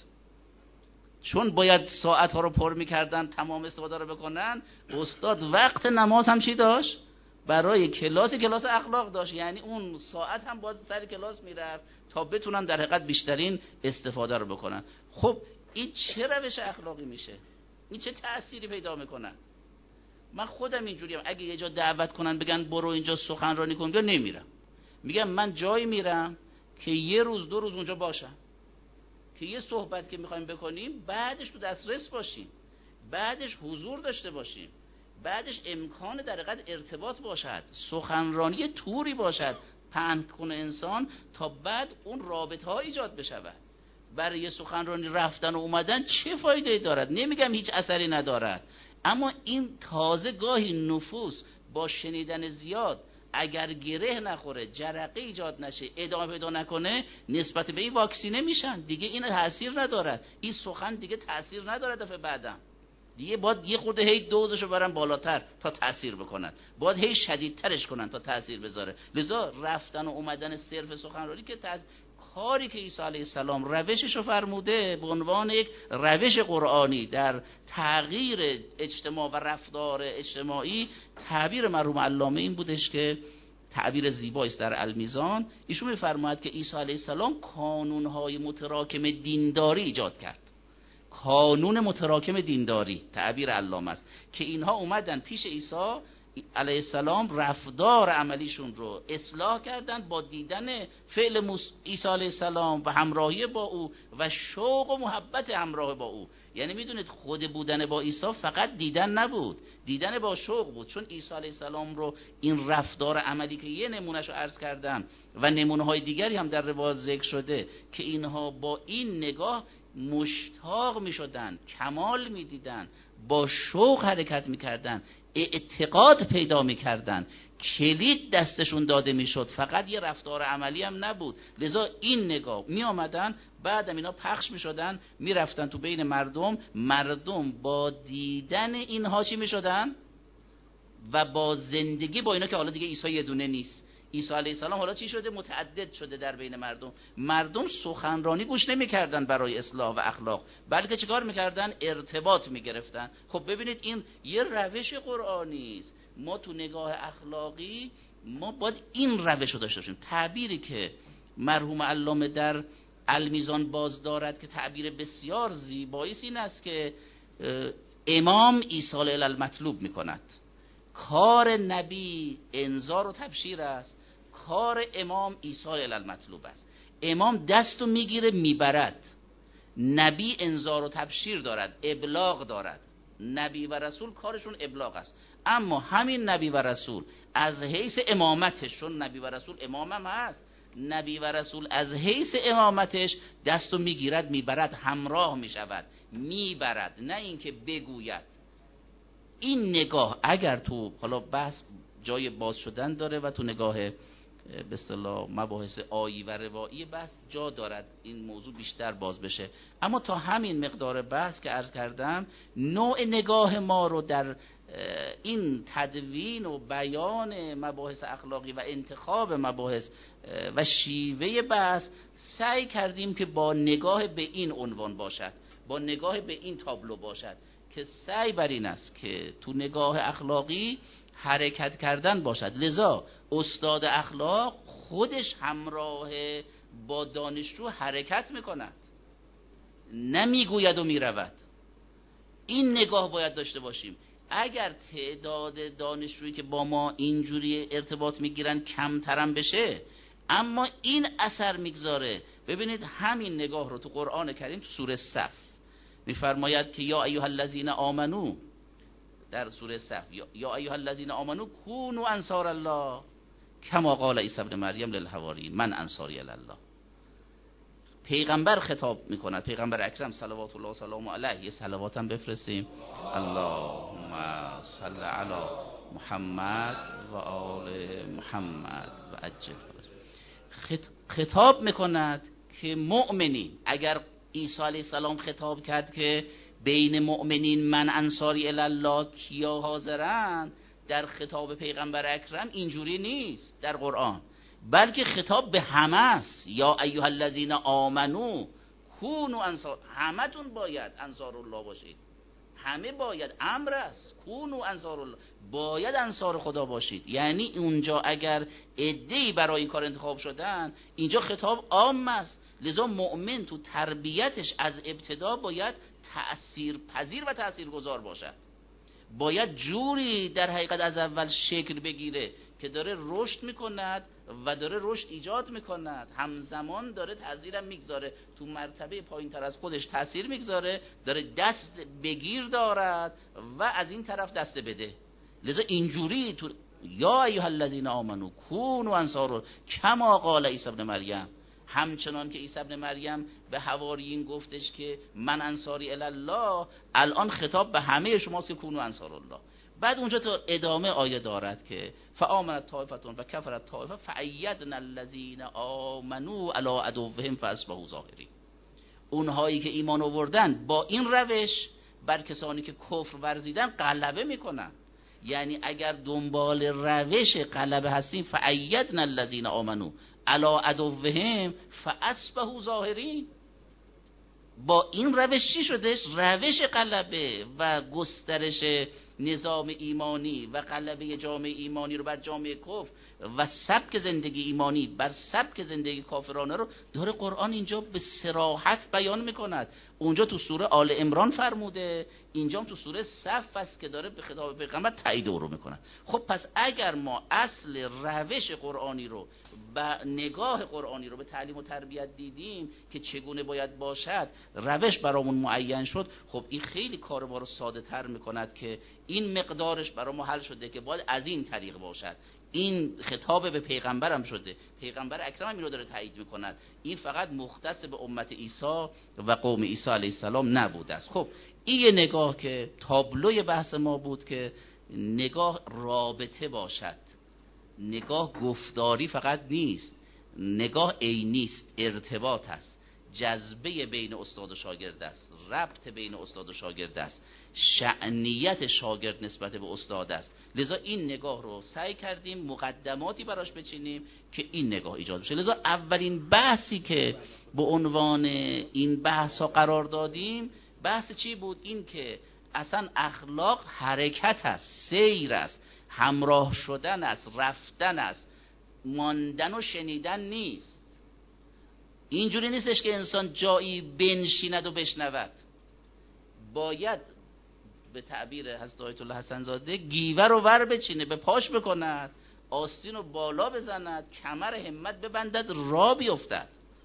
چون باید ساعت ها رو پر میکردن تمام استفاده رو بکنن. استاد وقت نماز هم چی داشت؟ برای کلاس کلاس اخلاق داشت، یعنی اون ساعت هم باید سر کلاس میرفت تا بتونن در حقیقت بیشترین استفاده رو بکنن. خب این چه روش اخلاقی میشه؟ این چه تأثیری پیدا میکنن؟ من خودم اینجوریم، اگه یه جا دعوت کنن بگن برو اینجا سخنرانی کن، میگم نمیرم. میگم من جایی میرم که یه روز دو روز اونجا باشم، که یه صحبت که میخوایم بکنیم بعدش تو دسترس باشیم، بعدش حضور داشته باشیم، بعدش امکان در حقیقت ارتباط باشد، سخنرانی توری باشد پهن کنه انسان تا بعد اون رابطه ها ایجاد بشود. برای سخنرانی رفتن و اومدن چه فایده دارد؟ نمیگم هیچ اثری ندارد، اما این تازه گاهی نفوس با شنیدن زیاد اگر گره نخوره، جرقه ایجاد نشه، ادامه پیدا نکنه، نسبت به این واکسینه میشن دیگه، این تاثیر ندارد، این سخن دیگه تاثیر ندارد. دفعه بعدم دیگه باید یه خورده هی دوزشو برن بالاتر تا تاثیر بکنن، باید هی شدیدترش کنن تا تاثیر بذاره. لذا رفتن و اومدن صرف سخنرانی که تاثیر، کاری که عیسی علیه السلام روششو فرموده به عنوان یک روش قرآنی در تغییر اجتماع و رفتار اجتماعی، تعبیر مرحوم علامه این بودش که تعبیر زیبایی است در المیزان. ایشون میفرماید که عیسی علیه السلام کانونهای متراکم دینداری ایجاد کرد. کانون متراکم دینداری تعبیر علامه است که اینها اومدن پیش عیسی علیه السلام، رفتار عملیشون رو اصلاح کردن با دیدن فعل عیسی علیه السلام و همراهی با او و شوق و محبت همراه با او. یعنی میدونید خود بودن با عیسی فقط دیدن نبود، دیدن با شوق بود، چون عیسی علیه السلام رو این رفتار عملی که یه نمونهشو عرض کردم و نمونه های دیگری هم در روایات ذکر شده که اینها با این نگاه مشتاق می شدن، کمال می دیدن، با شوق حرکت می کردن، اعتقاد پیدا می کردن، کلید دستشون داده می شد، فقط یه رفتار عملی هم نبود. لذا این نگاه می آمدن، بعدم اینا پخش می شدن، می رفتن تو بین مردم، مردم با دیدن اینها چی می شدن؟ و با زندگی با اینا، که حالا دیگه عیسی یه دونه نیست، عیسی علیه السلام حالا چی شده؟ متعدد شده در بین مردم. مردم سخنرانی گوش نمی‌کردن برای اصلاح و اخلاق، بلکه چیکار می‌کردن؟ ارتباط می‌گرفتن. خب ببینید این یه روش قرآنی است. ما تو نگاه اخلاقی ما باید این روش رو داشته باشیم. تعبیری که مرحوم علامه در المیزان باز دارد که تعبیر بسیار زیبایی است، این است که امام ایصال الی المطلوب می‌کند. کار نبی انذار و تبشیر است، کار امام ایصال الی المطلوب است. امام دستو میگیره میبرد، نبی انذار و تبشیر دارد، ابلاغ دارد. نبی و رسول کارشون ابلاغ است، اما همین نبی و رسول از حیث امامتش، چون نبی و رسول امامم هست، نبی و رسول از حیث امامتش دستو میگیرد میبرد، همراه میشود، میبرد، نه اینکه بگوید. این نگاه اگر تو حالا بحث جای باز شدن داره و تو نگاه به اصطلاح مباحث آیی و روایی بحث جا دارد این موضوع بیشتر باز بشه، اما تا همین مقدار بحث که عرض کردم، نوع نگاه ما رو در این تدوین و بیان مباحث اخلاقی و انتخاب مباحث و شیوه بحث سعی کردیم که با نگاه به این عنوان باشد، با نگاه به این تابلو باشد، که سعی بر این است که تو نگاه اخلاقی حرکت کردن باشد. لذا استاد اخلاق خودش همراه با دانشجو حرکت میکند، نمیگوید و میرود. این نگاه باید داشته باشیم. اگر تعداد دانشجویی که با ما اینجوری ارتباط میگیرن کمترم بشه، اما این اثر میگذاره. ببینید همین نگاه رو تو قرآن کریم تو سوره صف میفرماید که یا ایها الذین آمنو، در سوره صف یا ایها الذین آمنو کونوا انصار الله کما قال عیسی ابن مریم للحواریین من انصاری الی الله. پیغمبر خطاب میکند، پیغمبر اکرم صلوات الله و سلام علیه. یه صلوات هم بفرستیم. اللهم صل علی محمد و آل محمد و عجل. خطاب میکند که مؤمنین. اگر عیسی علیه السلام خطاب کرد که بین مؤمنین من انصاری الله کیا حاضرن، در خطاب پیغمبر اکرم اینجوری نیست در قرآن، بلکه خطاب به همه است. یا ایها الذین آمنو کونوا انصار، همتون باید انصار الله باشید، همه باید، امر است، کونوا انصار الله، باید انصار خدا باشید. یعنی اونجا اگر عده‌ای برای این کار انتخاب شدن، اینجا خطاب عام است. لذا مؤمن تو تربیتش از ابتدا باید تأثیر پذیر و تأثیرگذار باشد، باید جوری در حقیقت از اول شکل بگیره که داره رشد میکند و داره رشد ایجاد میکند، همزمان داره تأثیرم میگذاره، تو مرتبه پایین تر از خودش تأثیر میگذاره، داره دست بگیر دارد و از این طرف دست بده. لذا اینجوری تو یا ایها الذین آمنو کونوا انصار کما قال عیسی ابن مریم، همچنان که عیسی ابن مریم به حواریین گفتش که من انصاری الله، الان خطاب به همه شماست که کونوا انصار الله. بعد اونجا تا ادامه آیه دارد که فآمنت طائفتون و کفرت طائفه فأیدنا الذین آمنوا علی عدوهم فاصبحوا ظاهرین. اونهایی که ایمان آوردن با این روش بر کسانی که کفر ورزیدن غلبه میکنن. یعنی اگر دنبال روش غلبه هستیم، فأیدنا الذین آمنوا علی عدوهم فاصبحوا ظاهرین، با این روش چی شدش؟ روش غلبه و گسترش نظام ایمانی و غلبه جامعه ایمانی رو بر جامعه کفر و سبک زندگی ایمانی بر سبک زندگی کافرانه رو داره قرآن اینجا به صراحت بیان میکند. اونجا تو سوره آل عمران فرموده، اینجا تو سوره صف است که داره به خطاب پیغمبر تایید او رو میکند. خب پس اگر ما اصل روش قرآنی رو و نگاه قرآنی رو به تعلیم و تربیت دیدیم که چگونه باید باشد، روش برامون معین شد، خب این خیلی کار ما رو ساده تر میکند که این مقدارش برای ما حل شده که باید از این طریق باشد. این خطاب به پیغمبرم شده، پیغمبر اکرم این رو داره تایید میکند. این فقط مختص به امت عیسی و قوم عیسی علیه السلام نبوده است. خب این یه نگاه که تابلوی بحث ما بود که نگاه رابطه باشد، نگاه گفتاری فقط نیست، نگاه عینی است، ارتباط است، جذبه بین استاد و شاگرد است، ربط بین استاد و شاگرد است، شأنیت شاگرد نسبت به استاد است. لذا این نگاه رو سعی کردیم مقدماتی براش بچینیم که این نگاه ایجاد بشه. لذا اولین بحثی که به عنوان این بحث ها قرار دادیم بحث چی بود؟ این که اصلا اخلاق حرکت است، سیر است، همراه شدن است، رفتن است، ماندن و شنیدن نیست. اینجوری نیستش که انسان جایی بنشیند و بشنود، باید به تعبیر حضرت آیت الله حسن زاده گیوه رو ور بچینه، به پاش بکند، آستین رو بالا بزند، کمر همت ببندد، را بیفتد.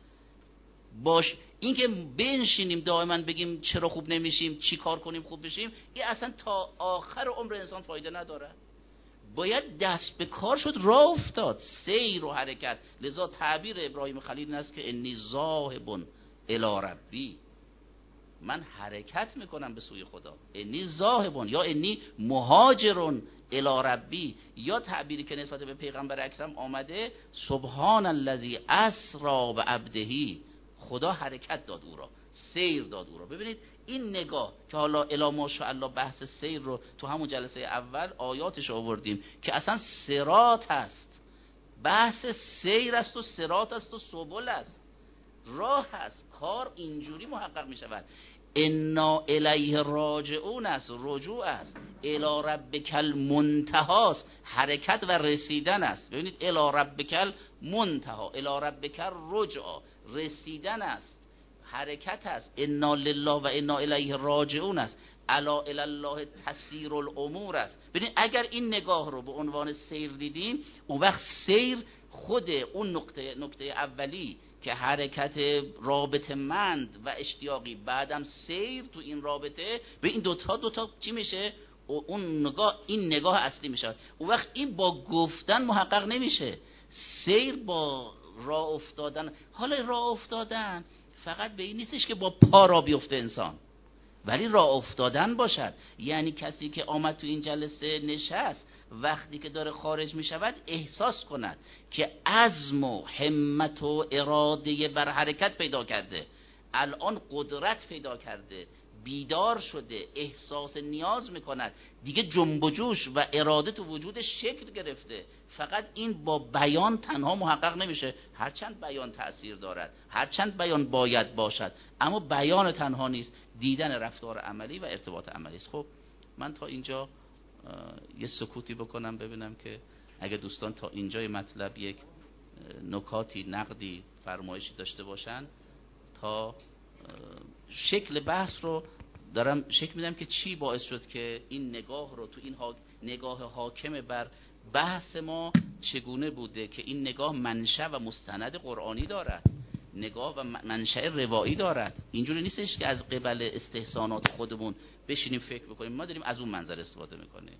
باش این که بنشینیم دائما بگیم چرا خوب نمیشیم، چی کار کنیم خوب بشیم، این اصلا تا آخر عمر انسان فایده نداره. باید دست به کار شد، راه افتاد، سیر و حرکت. لذا تعبیر ابراهیم خلیل این است که انی ذاهب الی ربی، من حرکت میکنم به سوی خدا. انی ذاهب یا انی مهاجر الی ربی، یا تعبیری که نسبت به پیغمبر اکرم آمده سبحان الذی اسری بعبده، خدا حرکت داد او را، سیر داد او را. ببینید این نگاه که حالا الی ماشاءالله بحث سیر رو تو همون جلسه اول آیاتش آوردیم که اصلا صراط است، بحث سیر است و صراط است و سبل است، راه است، کار اینجوری محقق می شود. انا الیه راجعون است، رجوع است، الی ربک المنتهی است، حرکت و رسیدن است. ببینید الی ربک المنتهی، الی ربک الرجوع، رسیدن است، حرکت است. انا لله و انا الیه راجعون است، الا الی الله تسیر الامور است. ببینید اگر این نگاه رو به عنوان سیر دیدیم، اون وقت سیر خود اون نقطه نقطه اولی که حرکت رابطه مند و اشتیاقی، بعدم سیر تو این رابطه، به این دوتا دوتا چی میشه؟ اون نگاه، این نگاه اصلی میشه. اون وقت این با گفتن محقق نمیشه، سیر با راه افتادن. حالا راه افتادن فقط به این نیستش که با پا را بیفته انسان، ولی راه افتادن باشد. یعنی کسی که آمد تو این جلسه نشست وقتی که داره خارج می شود احساس کند که عزم و همت و اراده بر حرکت پیدا کرده، الان قدرت پیدا کرده، بیدار شده، احساس نیاز میکند، دیگه جنب و جوش و اراده تو وجودش شکل گرفته. فقط این با بیان تنها محقق نمیشه، هرچند بیان تأثیر دارد، هرچند بیان باید باشد، اما بیان تنها نیست، دیدن رفتار عملی و ارتباط عملی است. خب من تا اینجا یه سکوتی بکنم ببینم که اگه دوستان تا اینجای مطلب یک نکاتی، نقدی، فرمایشی داشته باشن، تا شکل بحث رو دارم شکل میدم که چی باعث شد که این نگاه رو تو این ها... نگاه حاکم بر بحث ما چگونه بوده که این نگاه منشأ و مستند قرآنی دارد، نگاه و منشأ روایی دارد. اینجوری نیستش که از قبل استحسانات خودمون بشینیم فکر بکنیم، ما داریم از اون منظر استفاده میکنیم.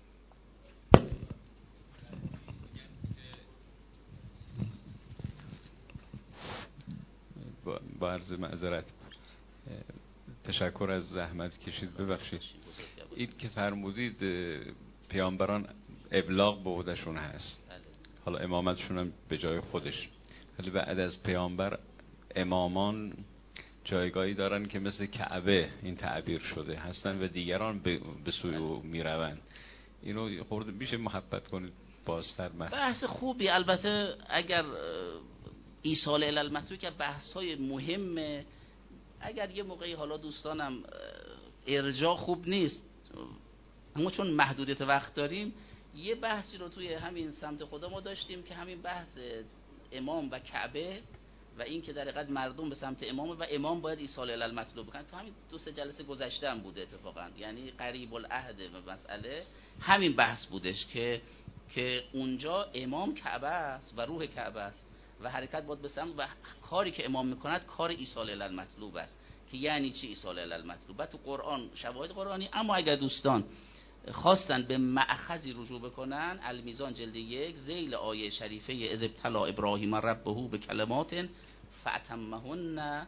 با عرض معذرت، تشکر از زحمت کشید، ببخشید. این که فرمودید پیامبران ابلاغ به عهدهشون هست، حالا امامتشون هم به جای خودش، ولی بعد از پیامبر امامان جایگاهی دارن که مثل کعبه این تعبیر شده هستن و دیگران به سوی او میروند. اینو خورده میشه محبت کنید بازتر؟ بحث خوبی، البته اگر ایصال الی المطلوب که بحث های مهمه، اگر یه موقعی حالا دوستانم ارجاع خوب نیست، اما چون محدودیت وقت داریم، یه بحثی رو توی همین سمت خدا ما داشتیم که همین بحث امام و کعبه و این که در حقیقت مردم به سمت امام و امام باید ایصال الی المطلوب بکنن. تو همین دو سه جلسه گذشته هم بوده اتفاقا، یعنی قریب العهد و مسئله همین بحث بودش که که اونجا امام کعبه است و روح کعبه است و حرکت باید به سمت و کاری که امام میکند کار ایصال الی المطلوب است. که یعنی چی ایصال الی المطلوب؟ تو قرآن شواهد قرآنی، اما اگر دوستان خواستن به مأخذی رجوع بکنن، المیزان جلد یک ذیل آیه شریفه اذ ابتلی ابراهیم ربه به کلمات فاتمهن،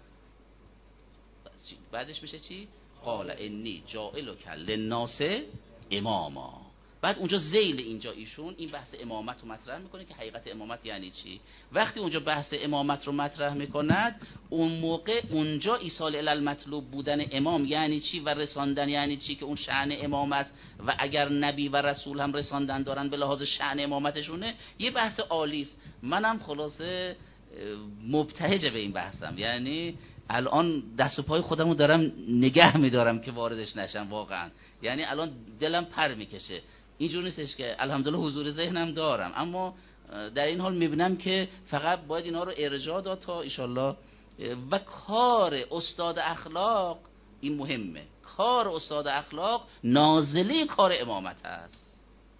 بعدش میشه چی؟ قال انی جاعلک للناس اماما. بعد اونجا ذیل اینجا ایشون این بحث امامت رو مطرح میکنه که حقیقت امامت یعنی چی. وقتی اونجا بحث امامت رو مطرح میکند، اون موقع اونجا ایصال الی المطلوب بودن امام یعنی چی و رساندن یعنی چی، که اون شأن امام است و اگر نبی و رسول هم رساندن دارن به لحاظ شأن امامتشونه، یه بحث عالی است. منم خلاصه مبتهج به این بحثم، یعنی الان دست و پای خودمو دارم نگه میدارم که واردش نشم واقعا، یعنی الان دلم پر میکشه. اینجور نیستش که الحمدلله حضور ذهنم دارم، اما در این حال میبینم که فقط باید اینا رو ارجاع داد تا ایشالله. و کار استاد اخلاق این مهمه، کار استاد اخلاق نازله کار امامت هست،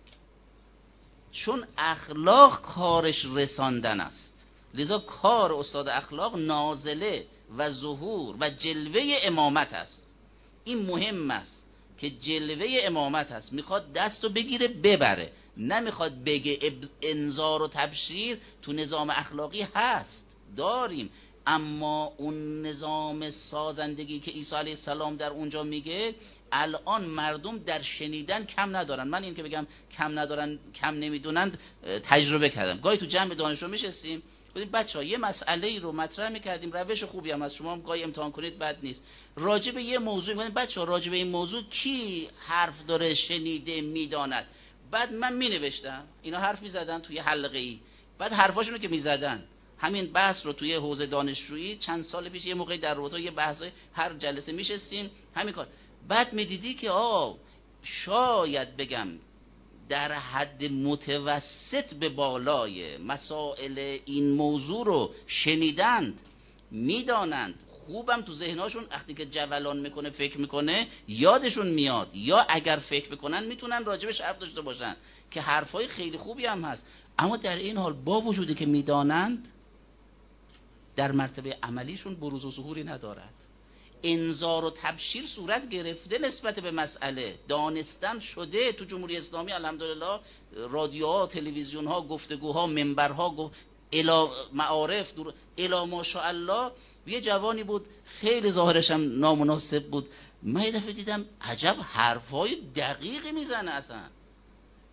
چون اخلاق کارش رساندن است، لذا کار استاد اخلاق نازله و ظهور و جلوه امامت است. این مهم است که جلوه امامت هست، میخواد دستو بگیره ببره، نمیخواد بگه. انذار و تبشیر تو نظام اخلاقی هست، داریم، اما اون نظام سازندگی که عیسی علیه السلام در اونجا میگه الان مردم در شنیدن کم ندارن. من این که بگم کم ندارن، کم نمیدونند، تجربه کردم. گاهی تو جمع دانشجو میشستیم، بودیم بچه‌ها یه مسئله ای رو مطرح می‌کردیم، روش خوبی هم از شما هم گاهی امتحان کنید بد نیست. راجع به یه موضوع میگفتیم بچه‌ها راجع به این موضوع کی حرف داره، شنیده، میداند. بعد من مینوشتم، اینا حرف می‌زدن توی حلقه‌ای، بعد حرفاشونو که می‌زدن، همین بحث رو توی حوزه دانشجویی چند سال پیش یه موقعی در رابطه یه بحث هر جلسه میشستیم همین کار، بعد می‌دیدی که آ شاید بگم در حد متوسط به بالای مسائل این موضوع رو شنیدند، میدانند، خوبم تو ذهناشون وقتی که جولان میکنه فکر میکنه یادشون میاد، یا اگر فکر بکنن میتونن راجبش حرف داشته باشن که حرفای خیلی خوبی هم هست. اما در این حال با وجودی که میدانند، در مرتبه عملیشون بروز و ظهوری ندارد. انذار و تبشیر صورت گرفته نسبت به مسئله، دانستن شده تو جمهوری اسلامی الحمدلله، رادیوها، تلویزیونها، گفتگوها، منبرها، گفت الی معارف دور الی ماشاءالله. یه جوانی بود خیلی ظاهرش هم نامناسب بود، من یه دفعه دیدم عجب حرفای دقیقی میزنه، اصلا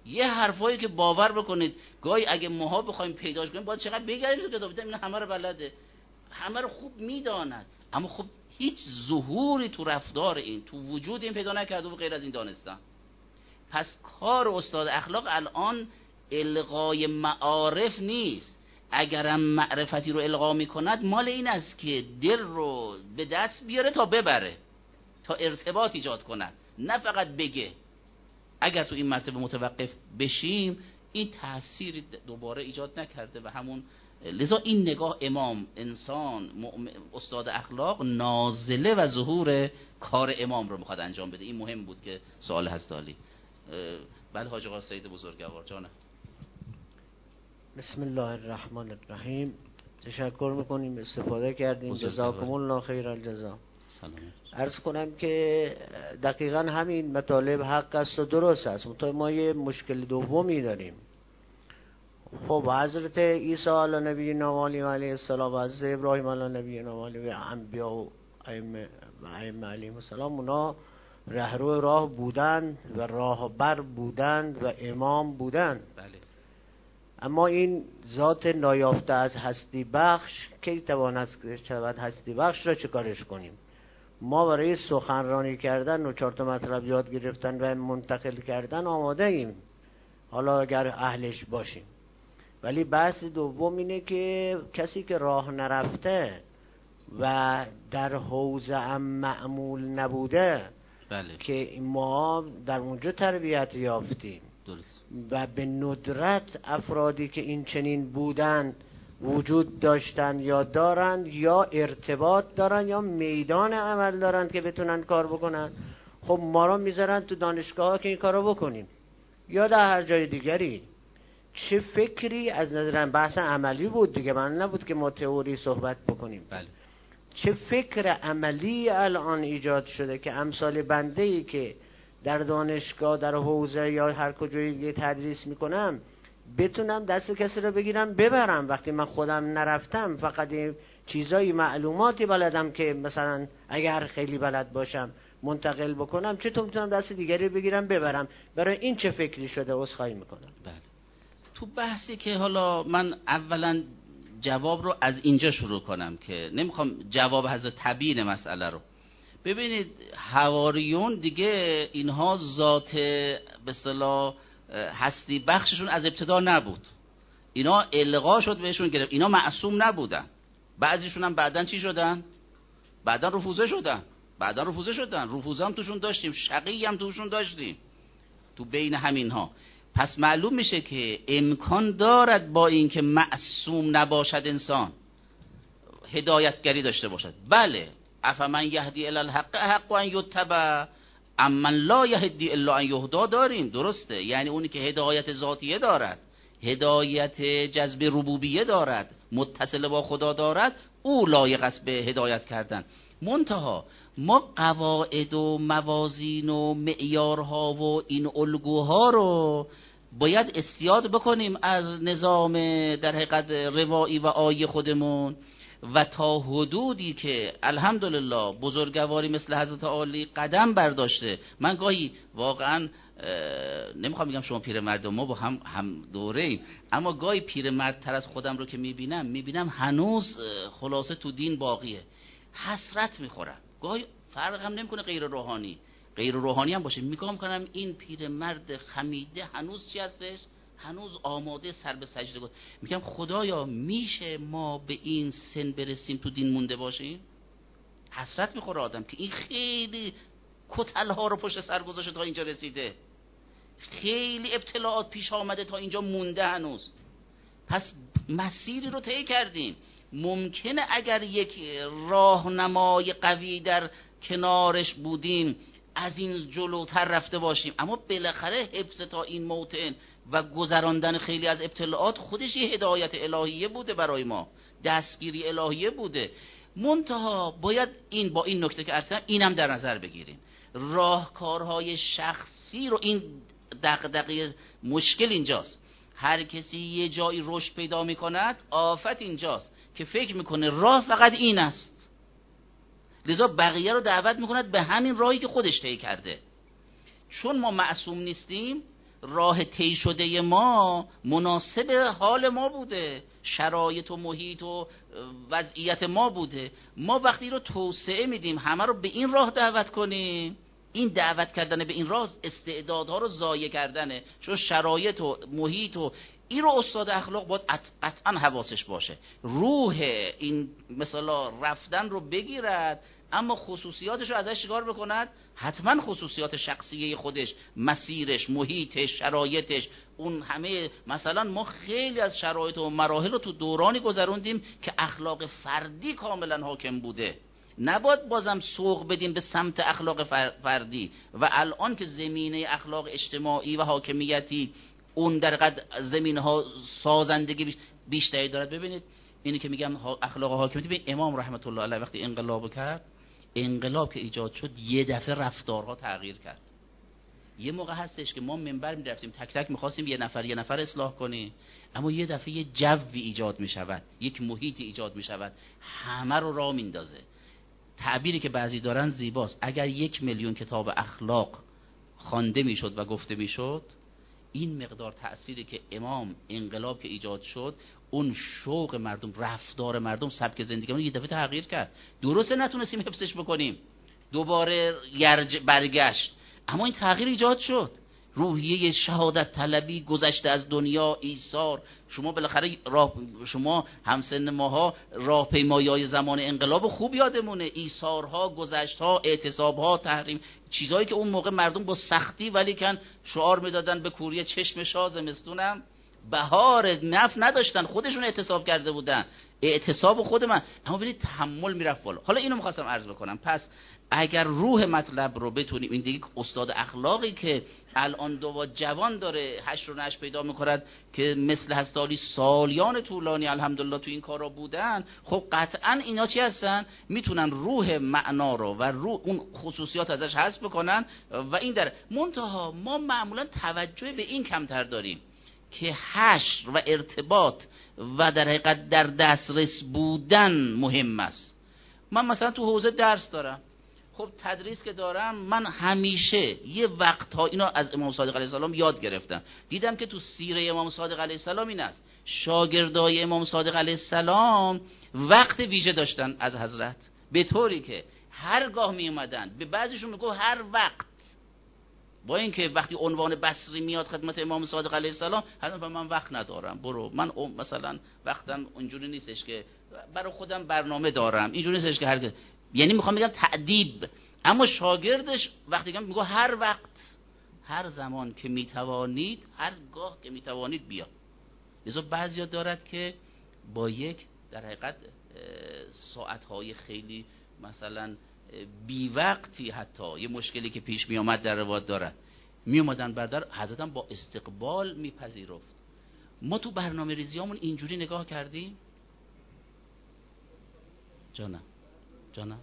یه حرفایی که باور بکنید گاهی اگه ماها بخوایم پیداش کنیم باید چقدر بگردیم تو کتاب، اینا همه رو بلده، همه رو خوب میداند، اما خب هیچ ظهوری تو رفتار این، تو وجود این پیدا نکرده و غیر از این دانستن. پس کار استاد اخلاق الان القای معارف نیست. اگرم معرفتی رو القا میکند مال این است که دل رو به دست بیاره تا ببره، تا ارتباط ایجاد کند، نه فقط بگه. اگر تو این مرتبه متوقف بشیم این تأثیری دوباره ایجاد نکرده و همون. لذا این نگاه امام، انسان، استاد اخلاق نازله و ظهور کار امام رو میخواد انجام بده. این مهم بود که سوال هست عالی. بله حاج آقا سید بزرگوار جانم. بسم الله الرحمن الرحیم. تشکر میکنیم، استفاده کردیم، جزاکم الله خیر الجزا. عرض کنم که دقیقا همین مطالب حق است و درست است. منتها ما یه مشکل دومی داریم. خب حضرت عیسی علی نبینا و علیه السلام و حضرت ابراهیم علی نبینا و علیه انبیا و ائمه و ائمه علیهم السلام، اونا رهرو راه بودند و راهبر بودند و امام بودند. بله. اما این ذات نایافته از هستی بخش کی تواند شود هستی بخش را چه کارش کنیم؟ ما برای سخنرانی کردن و چهار تا مطلب یاد گرفتن و منتقل کردن آماده ایم، حالا اگر اهلش باشیم. ولی بحث دوم اینه که کسی که راه نرفته و در حوزه ام معمول نبوده، بله. که ما در اونجا تربیت یافتیم درست. و به ندرت افرادی که این چنین بودند وجود داشتن یا دارند یا ارتباط دارن یا میدان عمل دارند که بتونن کار بکنن. خب ما را میذارن تو دانشگاه ها که این کارو بکنیم یا در هر جای دیگری. چه فکری از نظر بحث عملی بود دیگه، من نبود که ما تئوری صحبت بکنیم. بله. چه فکر عملی الان ایجاد شده که امثال بنده‌ای که در دانشگاه در حوزه یا هر کجایی تدریس میکنم بتونم دست کسی رو بگیرم ببرم، وقتی من خودم نرفتم فقط چیزایی معلوماتی بلدم که مثلا اگر خیلی بلد باشم منتقل بکنم، چطور میتونم دست دیگری بگیرم ببرم؟ برای این چه فکری شده؟ عذرخواهی میکنم. بله. تو بحثی که حالا من اولا جواب رو از اینجا شروع کنم که نمیخوام جواب حضرت تبیین مسئله رو. ببینید حواریون دیگه اینها ذات به اصطلاح هستی بخششون از ابتدا نبود، اینا القا شد بهشون گرفت، اینا معصوم نبودن. بعضیشون هم بعدن چی شدن؟ بعدن رفوزه شدن. بعدن رفوزه شدن. رفوزه هم توشون داشتیم، شقی هم توشون داشتیم تو بین همین ها. پس معلوم میشه که امکان دارد با اینکه معصوم نباشد انسان هدایتگری داشته باشد. بله، افمن یهدی الی الحق حق ان یتبع امن لا یهدی الا ان یهدا داریم. درسته، یعنی اونی که هدایت ذاتیه دارد، هدایت جذب ربوبیه دارد، متصل با خدا دارد، او لایق است به هدایت کردن. منتها ما قواعد و موازین و معیارها و این الگوها رو باید استیاد بکنیم از نظام در حقیقت روایی و آیه خودمون و تا حدودی که الحمدلله بزرگواری مثل حضرت عالی قدم برداشته. من گاهی واقعا نمیخوام بگم شما پیرمرد، ما با هم هم دوره ایم، اما گاهی پیرمردتر از خودم رو که میبینم میبینم هنوز خلاصه تو دین باقیه. حسرت میخورم گاهی، فرق هم نمیکنه غیر روحانی غیر روحانی هم باشه، میگم کنم این پیرمرد خمیده هنوز چی هستش؟ هنوز آماده سر به سجده بود. میگم خدایا میشه ما به این سن برسیم تو دین مونده باشیم؟ حسرت میخوره آدم که این خیلی کتلها رو پشت سر گذاشته تا اینجا رسیده، خیلی ابتلاعات پیش آمده تا اینجا مونده هنوز. پس مسیری رو طی کردیم. ممکنه اگر یک راهنمای قوی در کنارش بودیم از این جلوتر رفته باشیم، اما بالاخره حفظ تا این موطن و گذراندن خیلی از ابتلاعات خودش یه هدایت الهیه بوده برای ما، دستگیری الهیه بوده. منتها باید این با این نکته که عرض کردم اینم در نظر بگیریم، راهکارهای شخصی رو. این دغدغه مشکل اینجاست، هر کسی یه جایی رشد پیدا میکند، آفت اینجاست که فکر میکنه راه فقط این است، لذا بقیه رو دعوت میکند به همین راهی که خودش طی کرده. چون ما معصوم نیستیم، راه طی شده ما مناسب حال ما بوده، شرایط و محیط و وضعیت ما بوده. ما وقتی رو توسعه میدیم همه رو به این راه دعوت کنیم، این دعوت کردن به این راه استعدادها رو ضایع کردنه، چون شرایط و محیط و این رو استاد اخلاق باید قطعا حواسش باشه، روح این مثلا رفتن رو بگیرد، اما خصوصیاتش رو ازش شکار بکند. حتما خصوصیات شخصیه خودش، مسیرش، محیطش، شرایطش، اون همه. مثلا ما خیلی از شرایط و مراحل رو تو دورانی گذروندیم که اخلاق فردی کاملا حاکم بوده، نباید بازم سوق بدیم به سمت اخلاق فردی. و الان که زمینه اخلاق اجتماعی و حاکمیتی اون در قد زمینه ها سازندگی بیشتری دارد. ببینید اینی که میگم اخلاق حاکمیتی، ببین امام رحمت الله علیه وقتی انقلاب کرد، انقلاب که ایجاد شد یه دفعه رفتارها تغییر کرد. یه موقع هستش که ما منبر می‌رفتیم تک تک می‌خواستیم یه نفر یه نفر اصلاح کنیم، اما یه دفعه یه جوی ایجاد می‌شود، یک محیطی ایجاد می‌شود، همه رو راه میندازه. تعبیری که بعضی دارن زیباست، اگر یک میلیون کتاب اخلاق خوانده میشد و گفته میشد، این مقدار تأثیری که امام انقلاب که ایجاد شد، اون شوق مردم، رفتار مردم، سبک زندگی مردم یه دفعه تغییر کرد. درسته نتونستیم حفظش بکنیم، دوباره یرج برگشت، اما این تغییر ایجاد شد. روحیه شهادت طلبی، گذشته از دنیا، ایثار. شما بالاخره راه شما همسن ماها راهپیمایی‌های زمان انقلاب خوب یادمونه، ایثارها، گذشت‌ها، اعتصاب‌ها، تحریم، چیزایی که اون موقع مردم با سختی ولی کن شعار میدادن به کوری چشم شاه زمستونم بهار، نف نداشتن، خودشون اعتصاب کرده بودن، اعتصاب خود من، اما ببینید تحمل میرفت بالا. حالا اینو می‌خواستم عرض بکنم. پس اگر روح مطلب رو بتونیم، این دیگه استاد اخلاقی که الان دو جوان داره هشت و نش پیدا میکند که مثل هستالی سالیان طولانی الحمدلله تو این کارا بودن، خب قطعا اینا چی هستن؟ میتونن روح معنا رو و روح اون خصوصیات ازش حذف بکنن و این در منتها ما معمولا توجه به این کمتر داریم که حشر و ارتباط و در حقیقت در دسترس بودن مهم است. من مثلا تو حوزه درس دارم، خب تدریس که دارم، من همیشه یه وقتها اینا از امام صادق علیه السلام یاد گرفتم، دیدم که تو سیره امام صادق علیه السلام این است، شاگردای امام صادق علیه السلام وقت ویژه داشتن از حضرت، به طوری که هرگاه می اومدن به بعضیشون میگو هر وقت، با اینکه وقتی عنوان بصری میاد خدمت امام صادق علیه السلام، حضرت من وقت ندارم، برو، من مثلا وقتم اونجوری نیستش که برای خودم برنامه دارم، اینجوری نیستش که هر، یعنی میخوام بگم تأدیب. اما شاگردش وقتی میگم میگه هر وقت، هر زمان که میتوانید، هر گاه که میتوانید بیا. لذا بعضیا دارد که با یک در حقیقت ساعتهای خیلی مثلا بی وقتی، حتی یه مشکلی که پیش می آمد در روایت دارد، می اومدن بردار حضرتم با استقبال میپذیرفت. ما تو برنامه ریزیامون اینجوری نگاه کردیم؟ جانم جانم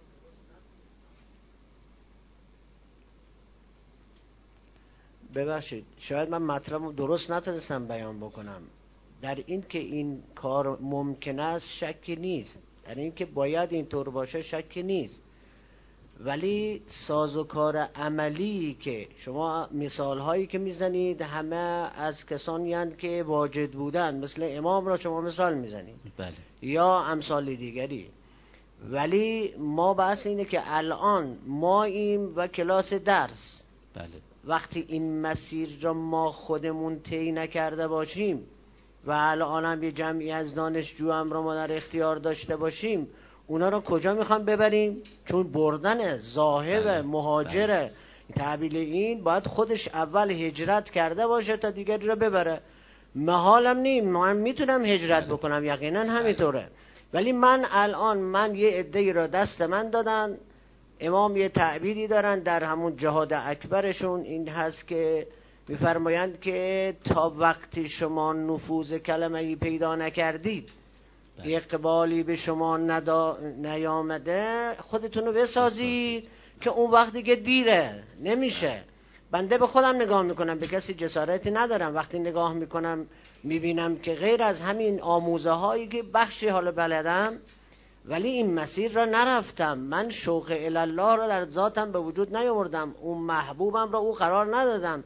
ببخشید شاید من مطلبم درست نتونستم بیان بکنم. در این که این کار ممکن است شکی نیست، در این که باید اینطور باشه شکی نیست، ولی سازوکار عملی که شما مثال هایی که میزنید همه از کسانی هستند که واجد بودن، مثل امام را شما مثال میزنید، بله، یا امثال دیگری. ولی ما بحث اینه که الان ما این و کلاس درس، بله، وقتی این مسیر را ما خودمون طی نکرده باشیم و الان هم یه جمعی از دانشجو هم را ما در اختیار داشته باشیم، اونا رو کجا میخوام ببریم؟ چون بردن زاهب بله. مهاجر بله. تعبیل این باید خودش اول هجرت کرده باشه تا دیگری رو ببره. محالم نیم، من میتونم هجرت بله. بکنم، یقینا همینطوره بله. ولی من الان من یه عده‌ای را دست من دادن، امام یه تعبیری دارن در همون جهاد اکبرشون، این هست که میفرمایند که تا وقتی شما نفوذ کلمه‌ای پیدا نکردید، بله. اقبالی به شما ندا... نیامده، خودتونو بسازید که اون وقتی که دیره نمیشه. بله. بنده به خودم نگاه میکنم، به کسی جسارتی ندارم، وقتی نگاه میکنم میبینم که غیر از همین آموزه هایی که بخشی حالا بلدم ولی این مسیر را نرفتم، من شوق الله را در ذاتم به وجود نیاوردم، اون محبوبم را او قرار ندادم،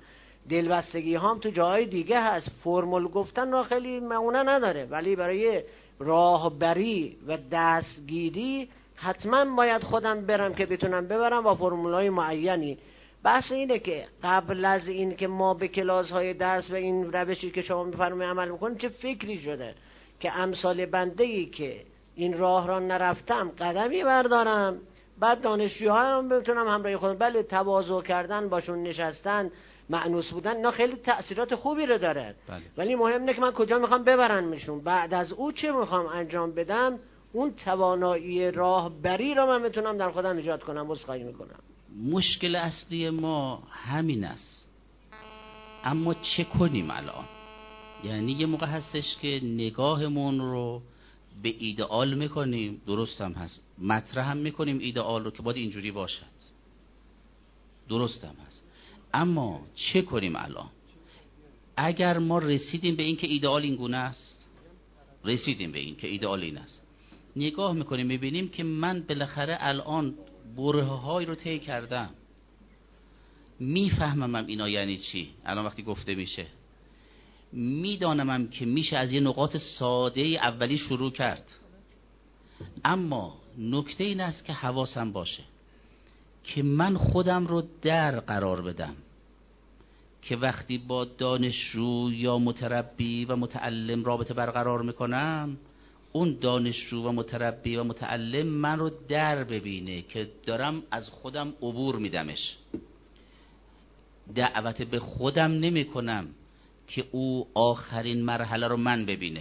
دلبستگی هم تو جاهای دیگه هست. فرمول گفتن را خیلی معونه نداره، ولی برای راهبری و دستگیری حتما باید خودم برم که بتونم ببرم با فرمولای معینی. بحث اینه که قبل از این که ما به کلاس های درس و این روشی که شما میفرمایید عمل میکنیم، چه فکری شده که امثال بنده ای که این راه را نرفتم قدمی بردارم، بعد دانشجوها هم بتونم همراه خودم، بله تواضع کردن باشون، نشستن، مأنوس بودن، اینا خیلی تأثیرات خوبی رو داره. بله. ولی مهم اینه که من کجا میخوام ببرنمشون، بعد از او چه میخوام انجام بدم، اون توانایی راهبری را من میتونم در خودم ایجاد کنم. عذرخواهی میکنم. مشکل اصلی ما همین است. اما چه کنیم الان؟ یعنی یه موقع هستش که نگاهمون رو به ایدئال میکنیم، درست هم هست، مطرح هم میکنیم ایدئال رو که باید اینجوری باشد، درست هم هست. اما چه کنیم الان؟ اگر ما رسیدیم به این که ایدئال این گونه است، رسیدیم به این که ایدئال این است، نگاه میکنیم میبینیم که من بالاخره الان برهه‌های رو طی کردم، میفهممم اینا یعنی چی. الان وقتی گفته میشه میدانمم که میشه از یه نقاط ساده اولی شروع کرد. اما نکته این است که حواسم باشه که من خودم رو در قرار بدم که وقتی با دانشجو یا متربی و متعلم رابطه برقرار میکنم، اون دانشجو و متربی و متعلم من رو در ببینه که دارم از خودم عبور میدمش. دعوت به خودم نمی کنم که او آخرین مرحله رو من ببینه.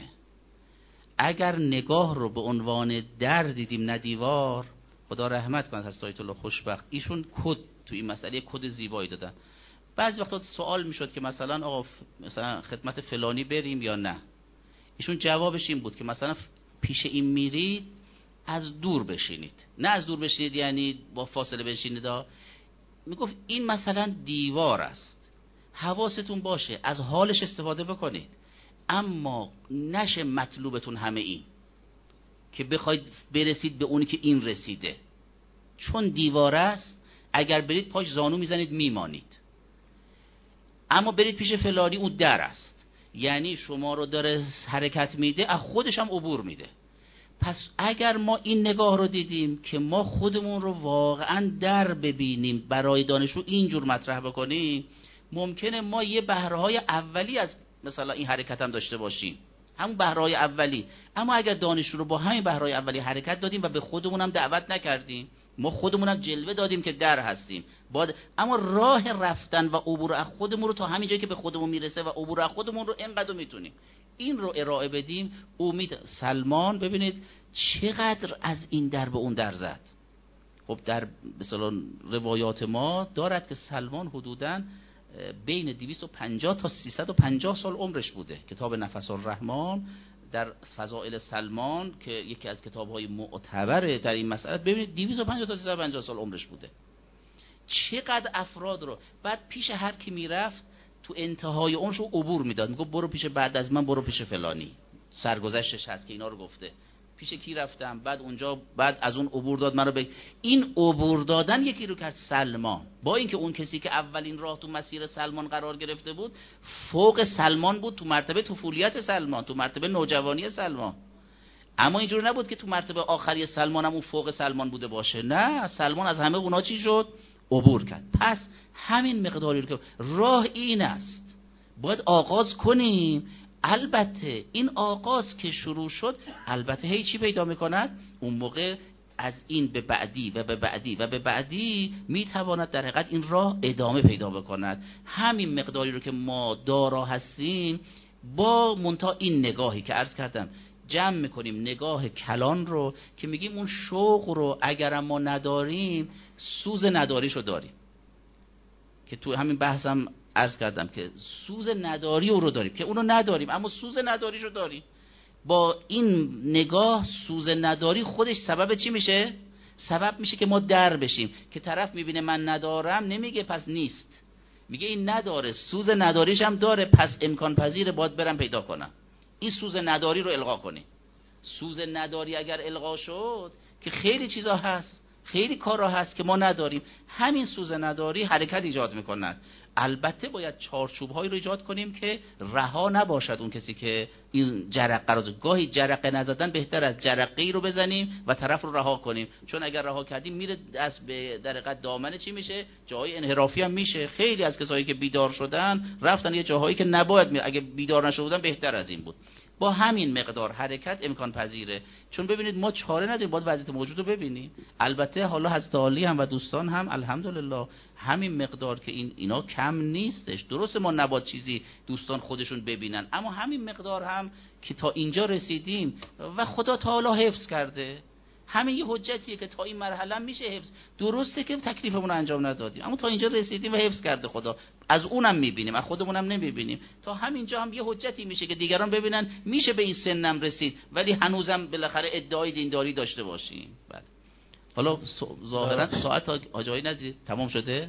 اگر نگاه رو به عنوان در دیدیم نه دیوار، خدا رحمت کنه حضرت آیت الله خوشبخت، ایشون کد تو این مسئله کد زیبایی دادن. بعضی وقتا سوال میشد که مثلا آقا مثلا خدمت فلانی بریم یا نه، ایشون جوابش این بود که مثلا پیش این میرید از دور بشینید، نه از دور بشینید یعنی با فاصله بشینید. میگفت این مثلا دیوار است، حواستون باشه از حالش استفاده بکنید، اما نشه مطلوبتون همه این که بخواید برسید به اونی که این رسیده. چون دیوار است اگر برید پاش زانو میزنید میمانید. اما برید پیش فلانی اون در است، یعنی شما رو داره حرکت میده، از خودش هم عبور میده. پس اگر ما این نگاه رو دیدیم که ما خودمون رو واقعا در ببینیم، برای دانشجو اینجور مطرح بکنیم، ممکنه ما یه بهرهای اولی از مثلا این حرکت هم داشته باشیم، همون بهرهای اولی. اما اگر دانشجو رو با همین بهرهای اولی حرکت دادیم و به خودمون هم دعوت نکردیم، ما خودمون هم جلوه دادیم که در هستیم باید، اما راه رفتن و عبور از خودمون رو تا همین جایی که به خودمون میرسه و عبور از خودمون رو اینقدر میتونیم این رو ارائه بدیم. امید سلمان ببینید چقدر از این در به اون در زد. خب در مثلا روایات ما دارد که سلمان حدوداً بین دویست و پنجاه تا سیصد و پنجاه سال عمرش بوده. کتاب نفس الرحمن در فضائل سلمان که یکی از کتاب‌های معتبره در این مسئله، ببینید دویست و پنجاه تا سیصد و پنجاه سال عمرش بوده. چقدر افراد رو بعد پیش هر کی میرفت تو انتهای اونشو عبور میداد، میگه برو پیش بعد از من، برو پیش فلانی، سرگذشتش هست که اینا رو گفته، پیش کی رفتم، بعد اونجا بعد از اون عبور داد منو به این عبور دادن. یکی رو کرد سلمان، با اینکه اون کسی که اولین راه تو مسیر سلمان قرار گرفته بود فوق سلمان بود، تو مرتبه طفولیت سلمان، تو مرتبه نوجوانی سلمان. اما اینجور نبود که تو مرتبه آخری سلمان هم اون فوق سلمان بوده باشه، نه، سلمان از همه اونا چی شد؟ عبور کرد. پس همین مقداری رو که راه این است باید آغاز کنیم. البته این آغاز که شروع شد البته هی چی پیدا میکند؟ اون موقع از این به بعدی و به بعدی و به بعدی میتواند در حقیقت این راه ادامه پیدا بکند. همین مقداری رو که ما دارا هستیم با منتها این نگاهی که عرض کردم جمع میکنیم، نگاه کلان رو که میگیم اون شوق رو اگر ما نداریم سوز نداریشو داریم، که تو همین بحثم عرض کردم که سوز نداری رو داریم که اونو نداریم اما سوز نداریشو داریم. با این نگاه سوز نداری خودش سبب چی میشه؟ سبب میشه که ما در بشیم، که طرف میبینه من ندارم نمیگه پس نیست، میگه این نداره، سوز نداریش هم داره، پس امکان پذیره باید برم پیدا کنم. این سوز نداری رو القا کنی. سوز نداری اگر القا شد که خیلی چیزا هست، خیلی کارا هست که ما نداریم، همین سوز نداری حرکت ایجاد میکند. البته باید چارچوب‌هایی رو ایجاد کنیم که رها نباشد اون کسی که این جرقه رو، گاهی جرقه نزدن بهتر از جرقه‌ای رو بزنیم و طرف رو رها کنیم، چون اگر رها کردیم میره دست به در حقیقت دامنه چی میشه، جای انحرافی هم میشه. خیلی از کسایی که بیدار شدن رفتن یه جاهایی که نباید می... اگه بیدار نشده بودن بهتر از این بود. با همین مقدار حرکت امکان پذیره، چون ببینید ما چاره نداریم، باید وضعیت موجود رو ببینیم. البته حالا حضرت عالی هم و دوستان هم الحمدلله همین مقدار که این اینا کم نیستش. درسته ما نباید چیزی دوستان خودشون ببینن، اما همین مقدار هم که تا اینجا رسیدیم و خدا تعالی حفظ کرده، همین یه حجتیه که تا این مرحله میشه حفظ. درسته که تکلیفمون رو انجام ندادیم، اما تا اینجا رسیدیم و حفظ کرده خدا. از اونم میبینیم، از خودمونم نمیبینیم. تا همینجا هم یه حجتی میشه که دیگران ببینن میشه به این سنم رسید، ولی هنوزم بالاخره ادعای دینداری داشته باشیم. بله. حالا ظاهرا ساعت آجایی نزدیک تمام شده،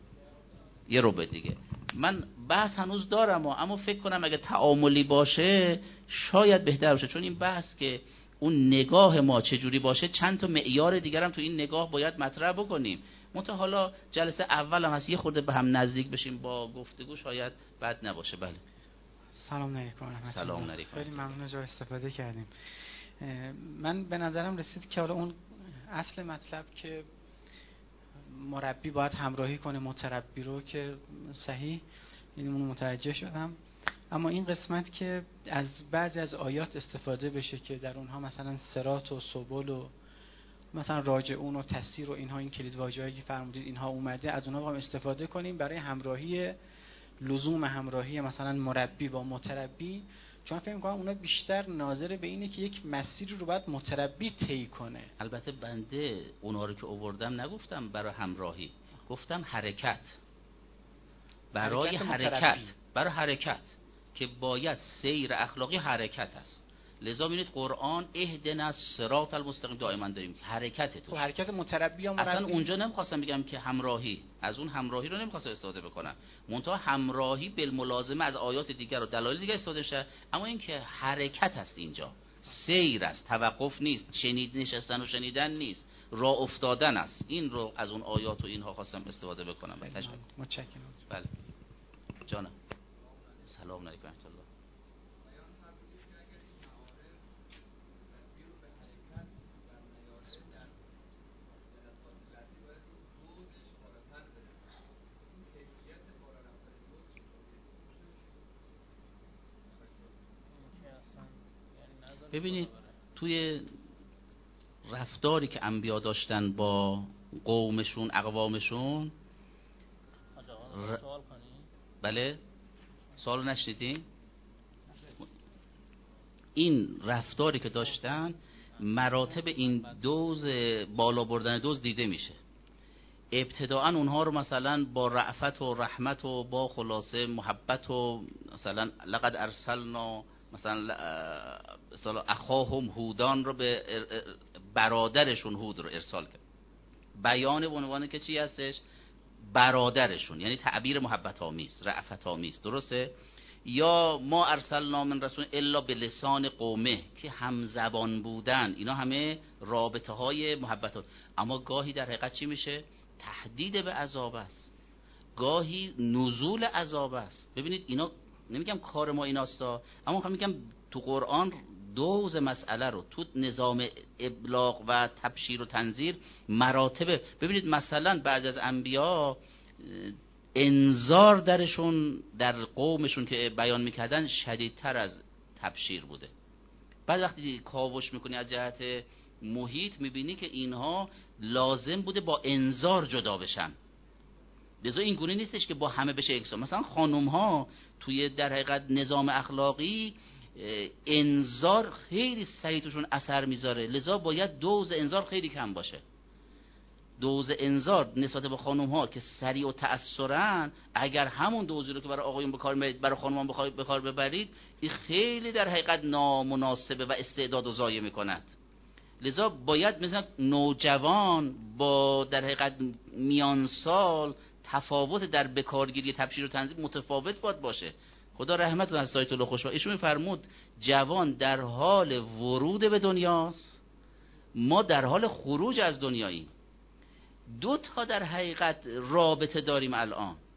یه رو به دیگه. من بحث هنوز دارم، اما فکر کنم اگه تعاملی باشه شاید بهتر باشه، چون این بحث که اون نگاه ما چجوری باشه، چند تا معیار دیگر هم تو این نگاه باید مطرح بکنیم. منتها حالا جلسه اول هم هست، یه خورده به هم نزدیک بشیم با گفتگو، شاید بد نباشه. بله. سلام علیکم. سلام علیکم. خیلی ممنون جا استفاده کردیم. من به نظرم رسید که حالا اون اصل مطلب که مربی باید همراهی کنه متربی رو که صحیح، اینو متوجه شدم. اما این قسمت که از بعضی از آیات استفاده بشه که در اونها مثلا صراط و سبل و مثلا راجعون و تسیر و اینها، این کلید واژه‌ای که فرمودید اینها اومده، از اونها هم استفاده کنیم برای همراهی، لزوم همراهی مثلا مربی با متربی. چون فکر می‌کنم اونا بیشتر ناظر به اینه که یک مسیری رو باید متربی طی کنه. البته بنده اونها رو که آوردم نگفتم برای همراهی، گفتم حرکت، برای حرکت, حرکت. برای حرکت که باید سیر اخلاقی حرکت است. لذا ببینید قرآن اهدنا الصراط المستقیم دائما داریم که حرکت تو حرکت متربی یا مربی. اصلا اونجا نمیخواستم بگم که همراهی، از اون همراهی رو نمیخواستم استفاده بکنم، منتها همراهی بالملازمه از آیات دیگر و دلایل دیگر استفاده میشه. اما این که حرکت است، اینجا سیر است، توقف نیست، شنید نشستن و شنیدن نیست، راه افتادن است. این رو از اون آیات و اینها خواستم استفاده بکنم. تشکر. متشکرم. بله جانم. سلام علیکم و رحمت الله. ببینید توی رفتاری که انبیا داشتن با قومشون، اقوامشون ر... بله سوالو نشنیدین؟ این رفتاری که داشتن مراتب این دوز بالا بردن دوز دیده میشه. ابتداعا اونها رو مثلا با رأفت و رحمت و با خلاصه محبت و مثلا لقد ارسلنا مثلا اخاهم هودان رو به برادرشون هود رو ارسال کرد. بیان به عنوان که چی هستش؟ برادرشون، یعنی تعبیر محبت آمیز، رأفت آمیز. درسته؟ یا ما ارسلنا من رسول الا به لسان قومه که همزبان بودن، اینا همه رابطه های محبت ها. اما گاهی در حقیقت چی میشه؟ تهدید به عذاب است، گاهی نزول عذاب است. ببینید اینا نمیگم کار ما ایناستا، اما میخوام میگم تو قرآن دوز مسئله رو تو نظام ابلاغ و تبشیر و تنذیر مراتب. ببینید مثلا بعض از انبیا انذار درشون در قومشون که بیان میکردن شدیدتر از تبشیر بوده. بعد وقتی کاوش میکنی از جهت محیط میبینی که اینها لازم بوده با انذار جدا بشن. لذا این گونه نیستش که با همه بشه یکسان. مثلا خانم ها توی در حقیقت نظام اخلاقی انذار خیلی سریع توشون اثر میذاره، لذا باید دوز انذار خیلی کم باشه. دوز انذار نسبت به خانم ها که سریع و تأثرن، اگر همون دوزی رو که برای آقایون به کار میبرید برای خانم ها به کار ببرید، این خیلی در حقیقت نامناسبه و استعداد و ضایع میکند. لذا باید مثلا نوجوان با در حقیقت میان سال تفاوت در بکارگیری تبشیر و تنظیم متفاوت باید باشه. خدا رحمت کنه از سایت الله خوشبخت، ایشون میفرمود جوان در حال ورود به دنیاست، ما در حال خروج از دنیاییم. دو تا در حقیقت رابطه داریم الان.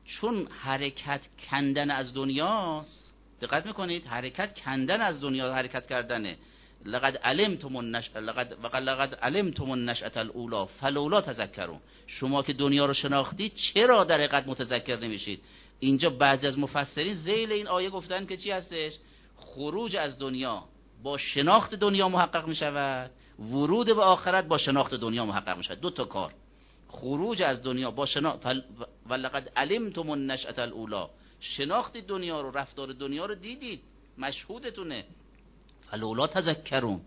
چون حرکت کندن از دنیاست، دقت میکنید، حرکت کندن از دنیا، حرکت کردنه. لقد علمتم النشأ لقد وقد لقد علمتم النشأة الاولى فلولا تذکرون. شما که دنیا رو شناختید چرا در حقیقت متذکر نمیشید؟ اینجا بعضی از مفسرین ذیل این آیه گفتن که چی هستش؟ خروج از دنیا با شناخت دنیا محقق میشود، ورود به آخرت با شناخت دنیا محقق میشود. دو تا کار، خروج از دنیا با شناخت فل... ولقد علمتم النشأة الاولى، شناخت دنیا رو، رفتار دنیا رو دیدید، مشهودتونه. فلولا تذکرون،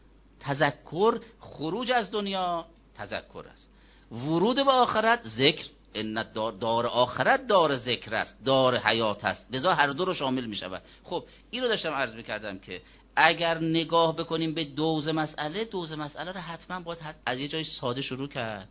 تذکر خروج از دنیا تذکر است، ورود به آخرت ذکر. ان دار آخرت دار ذکر است، دار حیات است، لذا هر دو رو شامل می شود. خب این رو داشتم عرض می کردم که اگر نگاه بکنیم به دوز مسئله، دوز مسئله رو حتما باید حت... از یه جای ساده شروع کرد.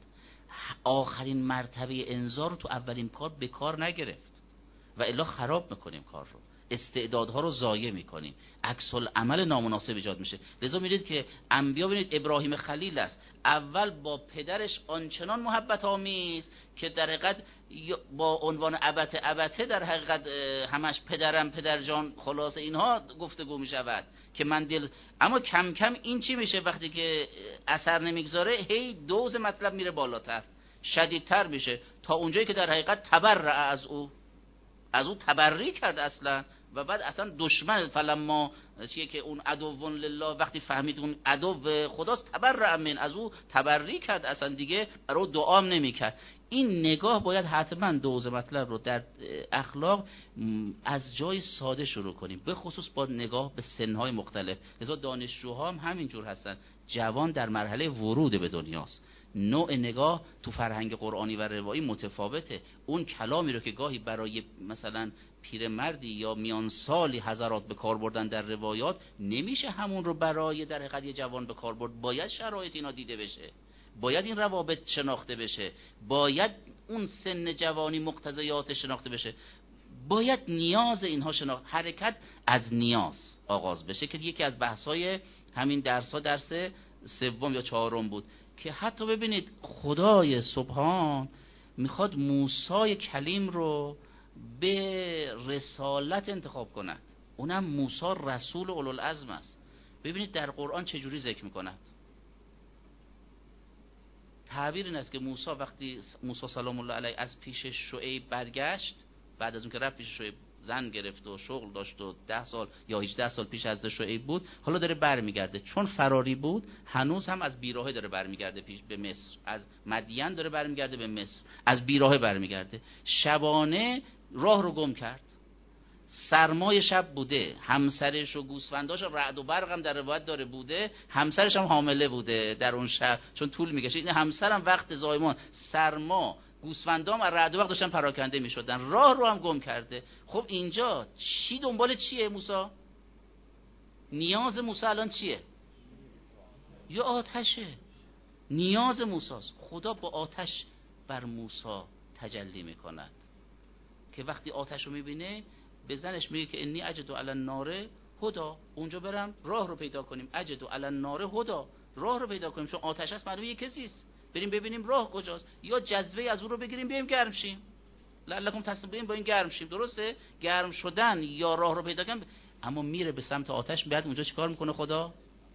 آخرین مرتبه انذار رو تو اولین کار به کار نگرفت و الا خراب میکنیم کار رو، استعدادها رو ضایع میکنیم، عکس العمل نامناسب ایجاد میشه. لذا میدید که انبیا، ببینید ابراهیم خلیل است، اول با پدرش آنچنان محبت آمیز که در حقیقت با عنوان ابته ابته در حقیقت همش پدرم پدر جان خلاص اینها گفتگو میشود که من دل. اما کم کم این چی میشه؟ وقتی که اثر نمیگذاره هی دوز مطلب میره بالاتر، شدیدتر میشه، تا اونجایی که در حقیقت تبرع از او از او تبری کرد اصلا. و بعد اصلا دشمن فلما چیه که اون عدو لله، وقتی فهمید اون عدو خداست، تبرع من، از او تبری کرد، اصلا دیگه برای دعام نمیکرد. این نگاه باید حتما دوز مطلب رو در اخلاق از جای ساده شروع کنیم، به خصوص با نگاه به سنهای مختلف. لذا دانشجوها هم همینجور هستن، جوان در مرحله ورود به دنیاست، نوع نگاه تو فرهنگ قرآنی و روایی متفاوته. اون کلامی رو که گاهی برای مثلا پیرمردی یا میان سالی حضرات به کار بردن در روایات، نمیشه همون رو برای در حقیقت یه جوان به کار برد. باید شرایط اینا دیده بشه، باید این روابط شناخته بشه، باید اون سن جوانی مقتضیات شناخته بشه، باید نیاز اینها شناخت. حرکت از نیاز آغاز بشه که یکی از بحث‌های همین درس‌ها درس سوم یا چهارم بود که حتی ببینید خدای سبحان میخواد موسی کلیم رو به رسالت انتخاب کند، اونم موسی رسول اولوالعزم است. ببینید در قرآن چجوری ذکر میکند. تعبیر این است که موسی وقتی موسی سلام الله علیه از پیش شعیب برگشت، بعد از اون که رفت پیش شعیب، زن گرفت و شغل داشت و ده سال یا هجده سال پیش از شعیب بود، حالا داره برمیگرده. چون فراری بود هنوز هم از بیراهه داره برمیگرده پیش به مصر، از مدین داره برمیگرده به مصر، از بیراهه برمیگرده. شبانه راه رو گم کرد، سرمای شب بوده، همسرش و گوسفنداش و رعد و برق هم در روایت داره بوده، همسرش هم حامله بوده در اون شب چون طول میکشه. این همسرم وقت زایمان، سرما، گوسفندام از رعد و برق داشتن پراکنده میشدن، راه رو هم گم کرده. خب اینجا چی دنبال چیه موسی؟ نیاز موسی الان چیه؟ یا آتشه. نیاز موسی است. خدا با آتش بر موسی تجلی میکند که وقتی آتش رو میبینه به زنش میگه که انی اجدو علی النار هدا، اونجا برم راه رو پیدا کنیم. اجدو علی النار هدا، راه رو پیدا کنیم، چون آتش هست معلومه یه کسی است، بریم ببینیم راه کجاست، یا جذبه از اون رو بگیریم بیایم گرم شیم، لعلکم تسلمون، با این گرم شیم. درسته؟ گرم شدن یا راه رو پیدا کنیم. اما میره به سمت آتش، بعد اونجا چیکار میکنه خدا؟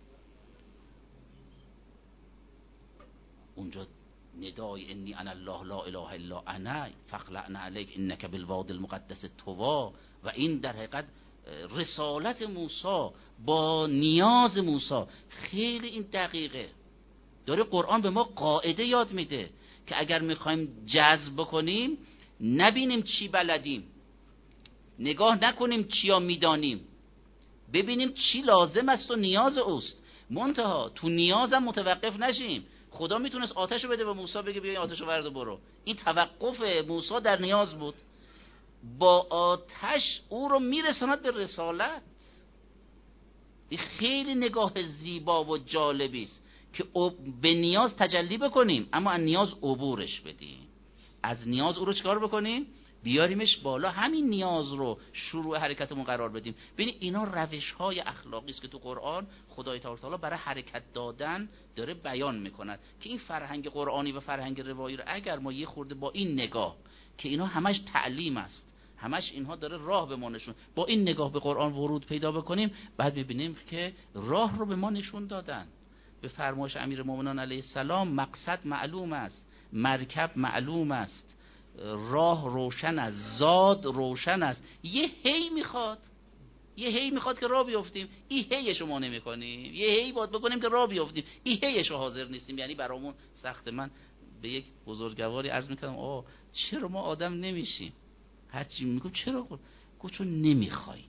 اونجا ندای انی انا الله لا اله الا انا فاخلعنا علیک انک بالوادی المقدس طوا. و این در حقیقت رسالت موسی با نیاز موسی. خیلی این دقیقه داره قرآن به ما قاعده یاد میده که اگر میخوایم جذب بکنیم نبینیم چی بلدیم، نگاه نکنیم چیا میدانیم، ببینیم چی لازم است و نیاز اوست. منتها تو نیازم متوقف نشیم. خدا میتونست آتش رو بده به موسی، بگه بیا آتش رو ورد و برو. این توقف موسی در نیاز بود. با آتش او رو میرساند به رسالت. این خیلی نگاه زیبا و جالبی است که به نیاز تجلی بکنیم اما از نیاز عبورش بدیم. از نیاز او رو چکار بکنیم؟ بیاریمش بالا، همین نیاز رو شروع حرکتمون قرار بدیم. ببین اینا روش‌های اخلاقی است که تو قرآن خدای تعالی برای حرکت دادن داره بیان میکند که این فرهنگ قرآنی و فرهنگ روایی رو اگر ما یه خورده با این نگاه که اینا همش تعلیم است، همش اینها داره راه به ما نشون، با این نگاه به قرآن ورود پیدا بکنیم، بعد ببینیم که راه رو به ما نشون دادن. به فرمایش امیرالمومنین علیه السلام مقصد معلوم است، مرکب معلوم است، راه روشن است، زاد روشن است. یه هی میخواد، یه هی میخواد که راه بیافتیم. این هی شما نمیکنیم، یه هی باید بکنیم که راه بیافتیم، این هیش حاضر نیستیم. یعنی برامون سخت. من به یک بزرگواری عرض میکردم آه چرا ما آدم نمیشیم؟ هرچی میگم چرا؟ گفت چون نمیخواید.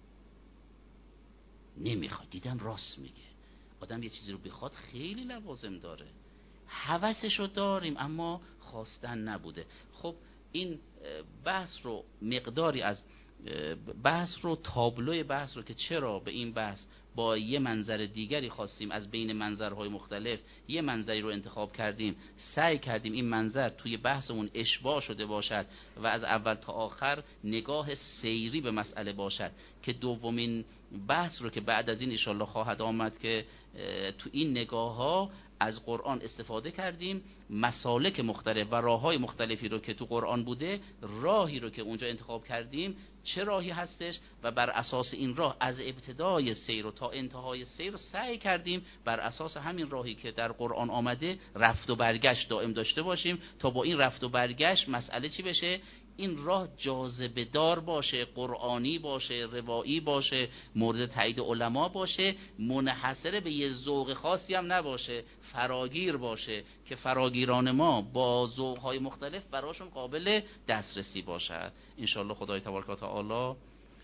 نمیخواید. دیدم راست میگه. آدم یه چیزی رو بخواد خیلی لوازم داره، هوسشو داریم اما خواستن نبوده. خب این بحث رو مقداری از بحث رو، تابلوی بحث رو که چرا به این بحث با یه منظر دیگری خواستیم از بین منظرهای مختلف یه منظری رو انتخاب کردیم، سعی کردیم این منظر توی بحثمون اشباع شده باشد و از اول تا آخر نگاه سیری به مسئله باشد، که دومین بحث رو که بعد از این انشالله خواهد آمد که تو این نگاه ها از قرآن استفاده کردیم، مسالک مختلف و راههای مختلفی رو که تو قرآن بوده، راهی رو که اونجا انتخاب کردیم چه راهی هستش و بر اساس این راه از ابتدای سیر و تا انتهای سیر رو سعی کردیم بر اساس همین راهی که در قرآن آمده رفت و برگشت دائم داشته باشیم تا با این رفت و برگشت مسئله چی بشه؟ این راه جاذبه دار باشه، قرآنی باشه، روایی باشه، مورد تایید علما باشه، منحصر به یه ذوق خاصی هم نباشه، فراگیر باشه که فراگیران ما با ذوق‌های مختلف براشون قابل دسترسی باشد. انشالله خدای تبارک و تعالی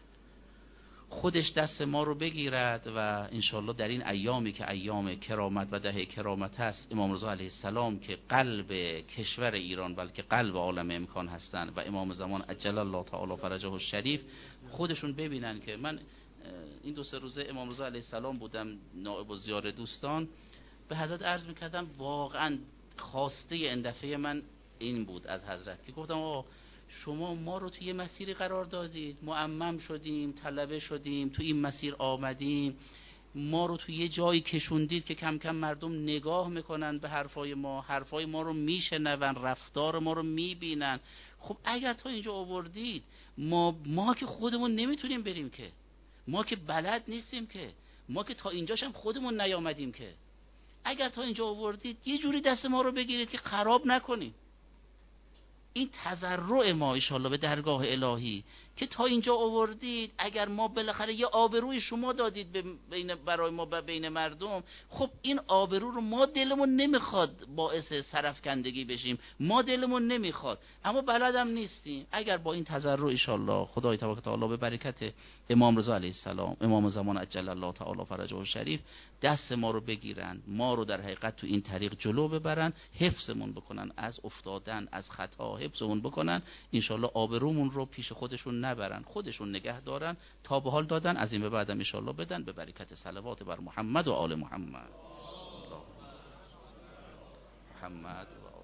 خودش دست ما رو بگیرد و انشالله در این ایامی که ایام کرامت و ده کرامت هست، امام رضا علیه السلام که قلب کشور ایران بلکه قلب عالم امکان هستند و امام زمان عجل الله تعالی فرجه الشریف خودشون ببینن که من این دو سه روزه امام رضا علیه السلام بودم نائب و زیار دوستان، به حضرت عرض میکردم واقعا خواسته این دفعه من این بود از حضرت که گفتم آه شما ما رو توی مسیری قرار دادید، معمم شدیم، طلبه شدیم، توی این مسیر آمدیم، ما رو توی یه جایی کشوندید که کم کم مردم نگاه میکنن به حرفای ما، حرفای ما رو میشنون، رفتار ما رو میبینن. خب اگر تا اینجا آوردید، ما ما که خودمون نمیتونیم بریم که، ما که بلد نیستیم که، ما که تا اینجاش هم خودمون نیامدیم که، اگر تا اینجا آوردید یه جوری دست ما رو بگیرید که خراب نکنیم. این تضرع ما انشالله به درگاه الهی که تا اینجا آوردید، اگر ما بالاخره یه آبروی شما دادید بین برای ما بین مردم، خب این آبرو رو ما دلمون نمیخواد باعث سرفکندگی بشیم، ما دلمون نمیخواد اما بلدم نیستیم. اگر با این تضرع انشالله خدای تبارک و تعالی به برکت امام رضا علیه السلام امام زمان عجل الله تعالی فرجه الشریف دست ما رو بگیرن، ما رو در حقیقت تو این طریق جلو ببرن، حفظمون بکنن از افتادن، از خطا حفظمون بکنن، انشالله آبرومون رو پیش خودشون نبرن، خودشون نگه دارن. تا به حال دادن، از این به بعدم انشالله بدن، به برکت صلوات بر محمد و آل محمد. محمد و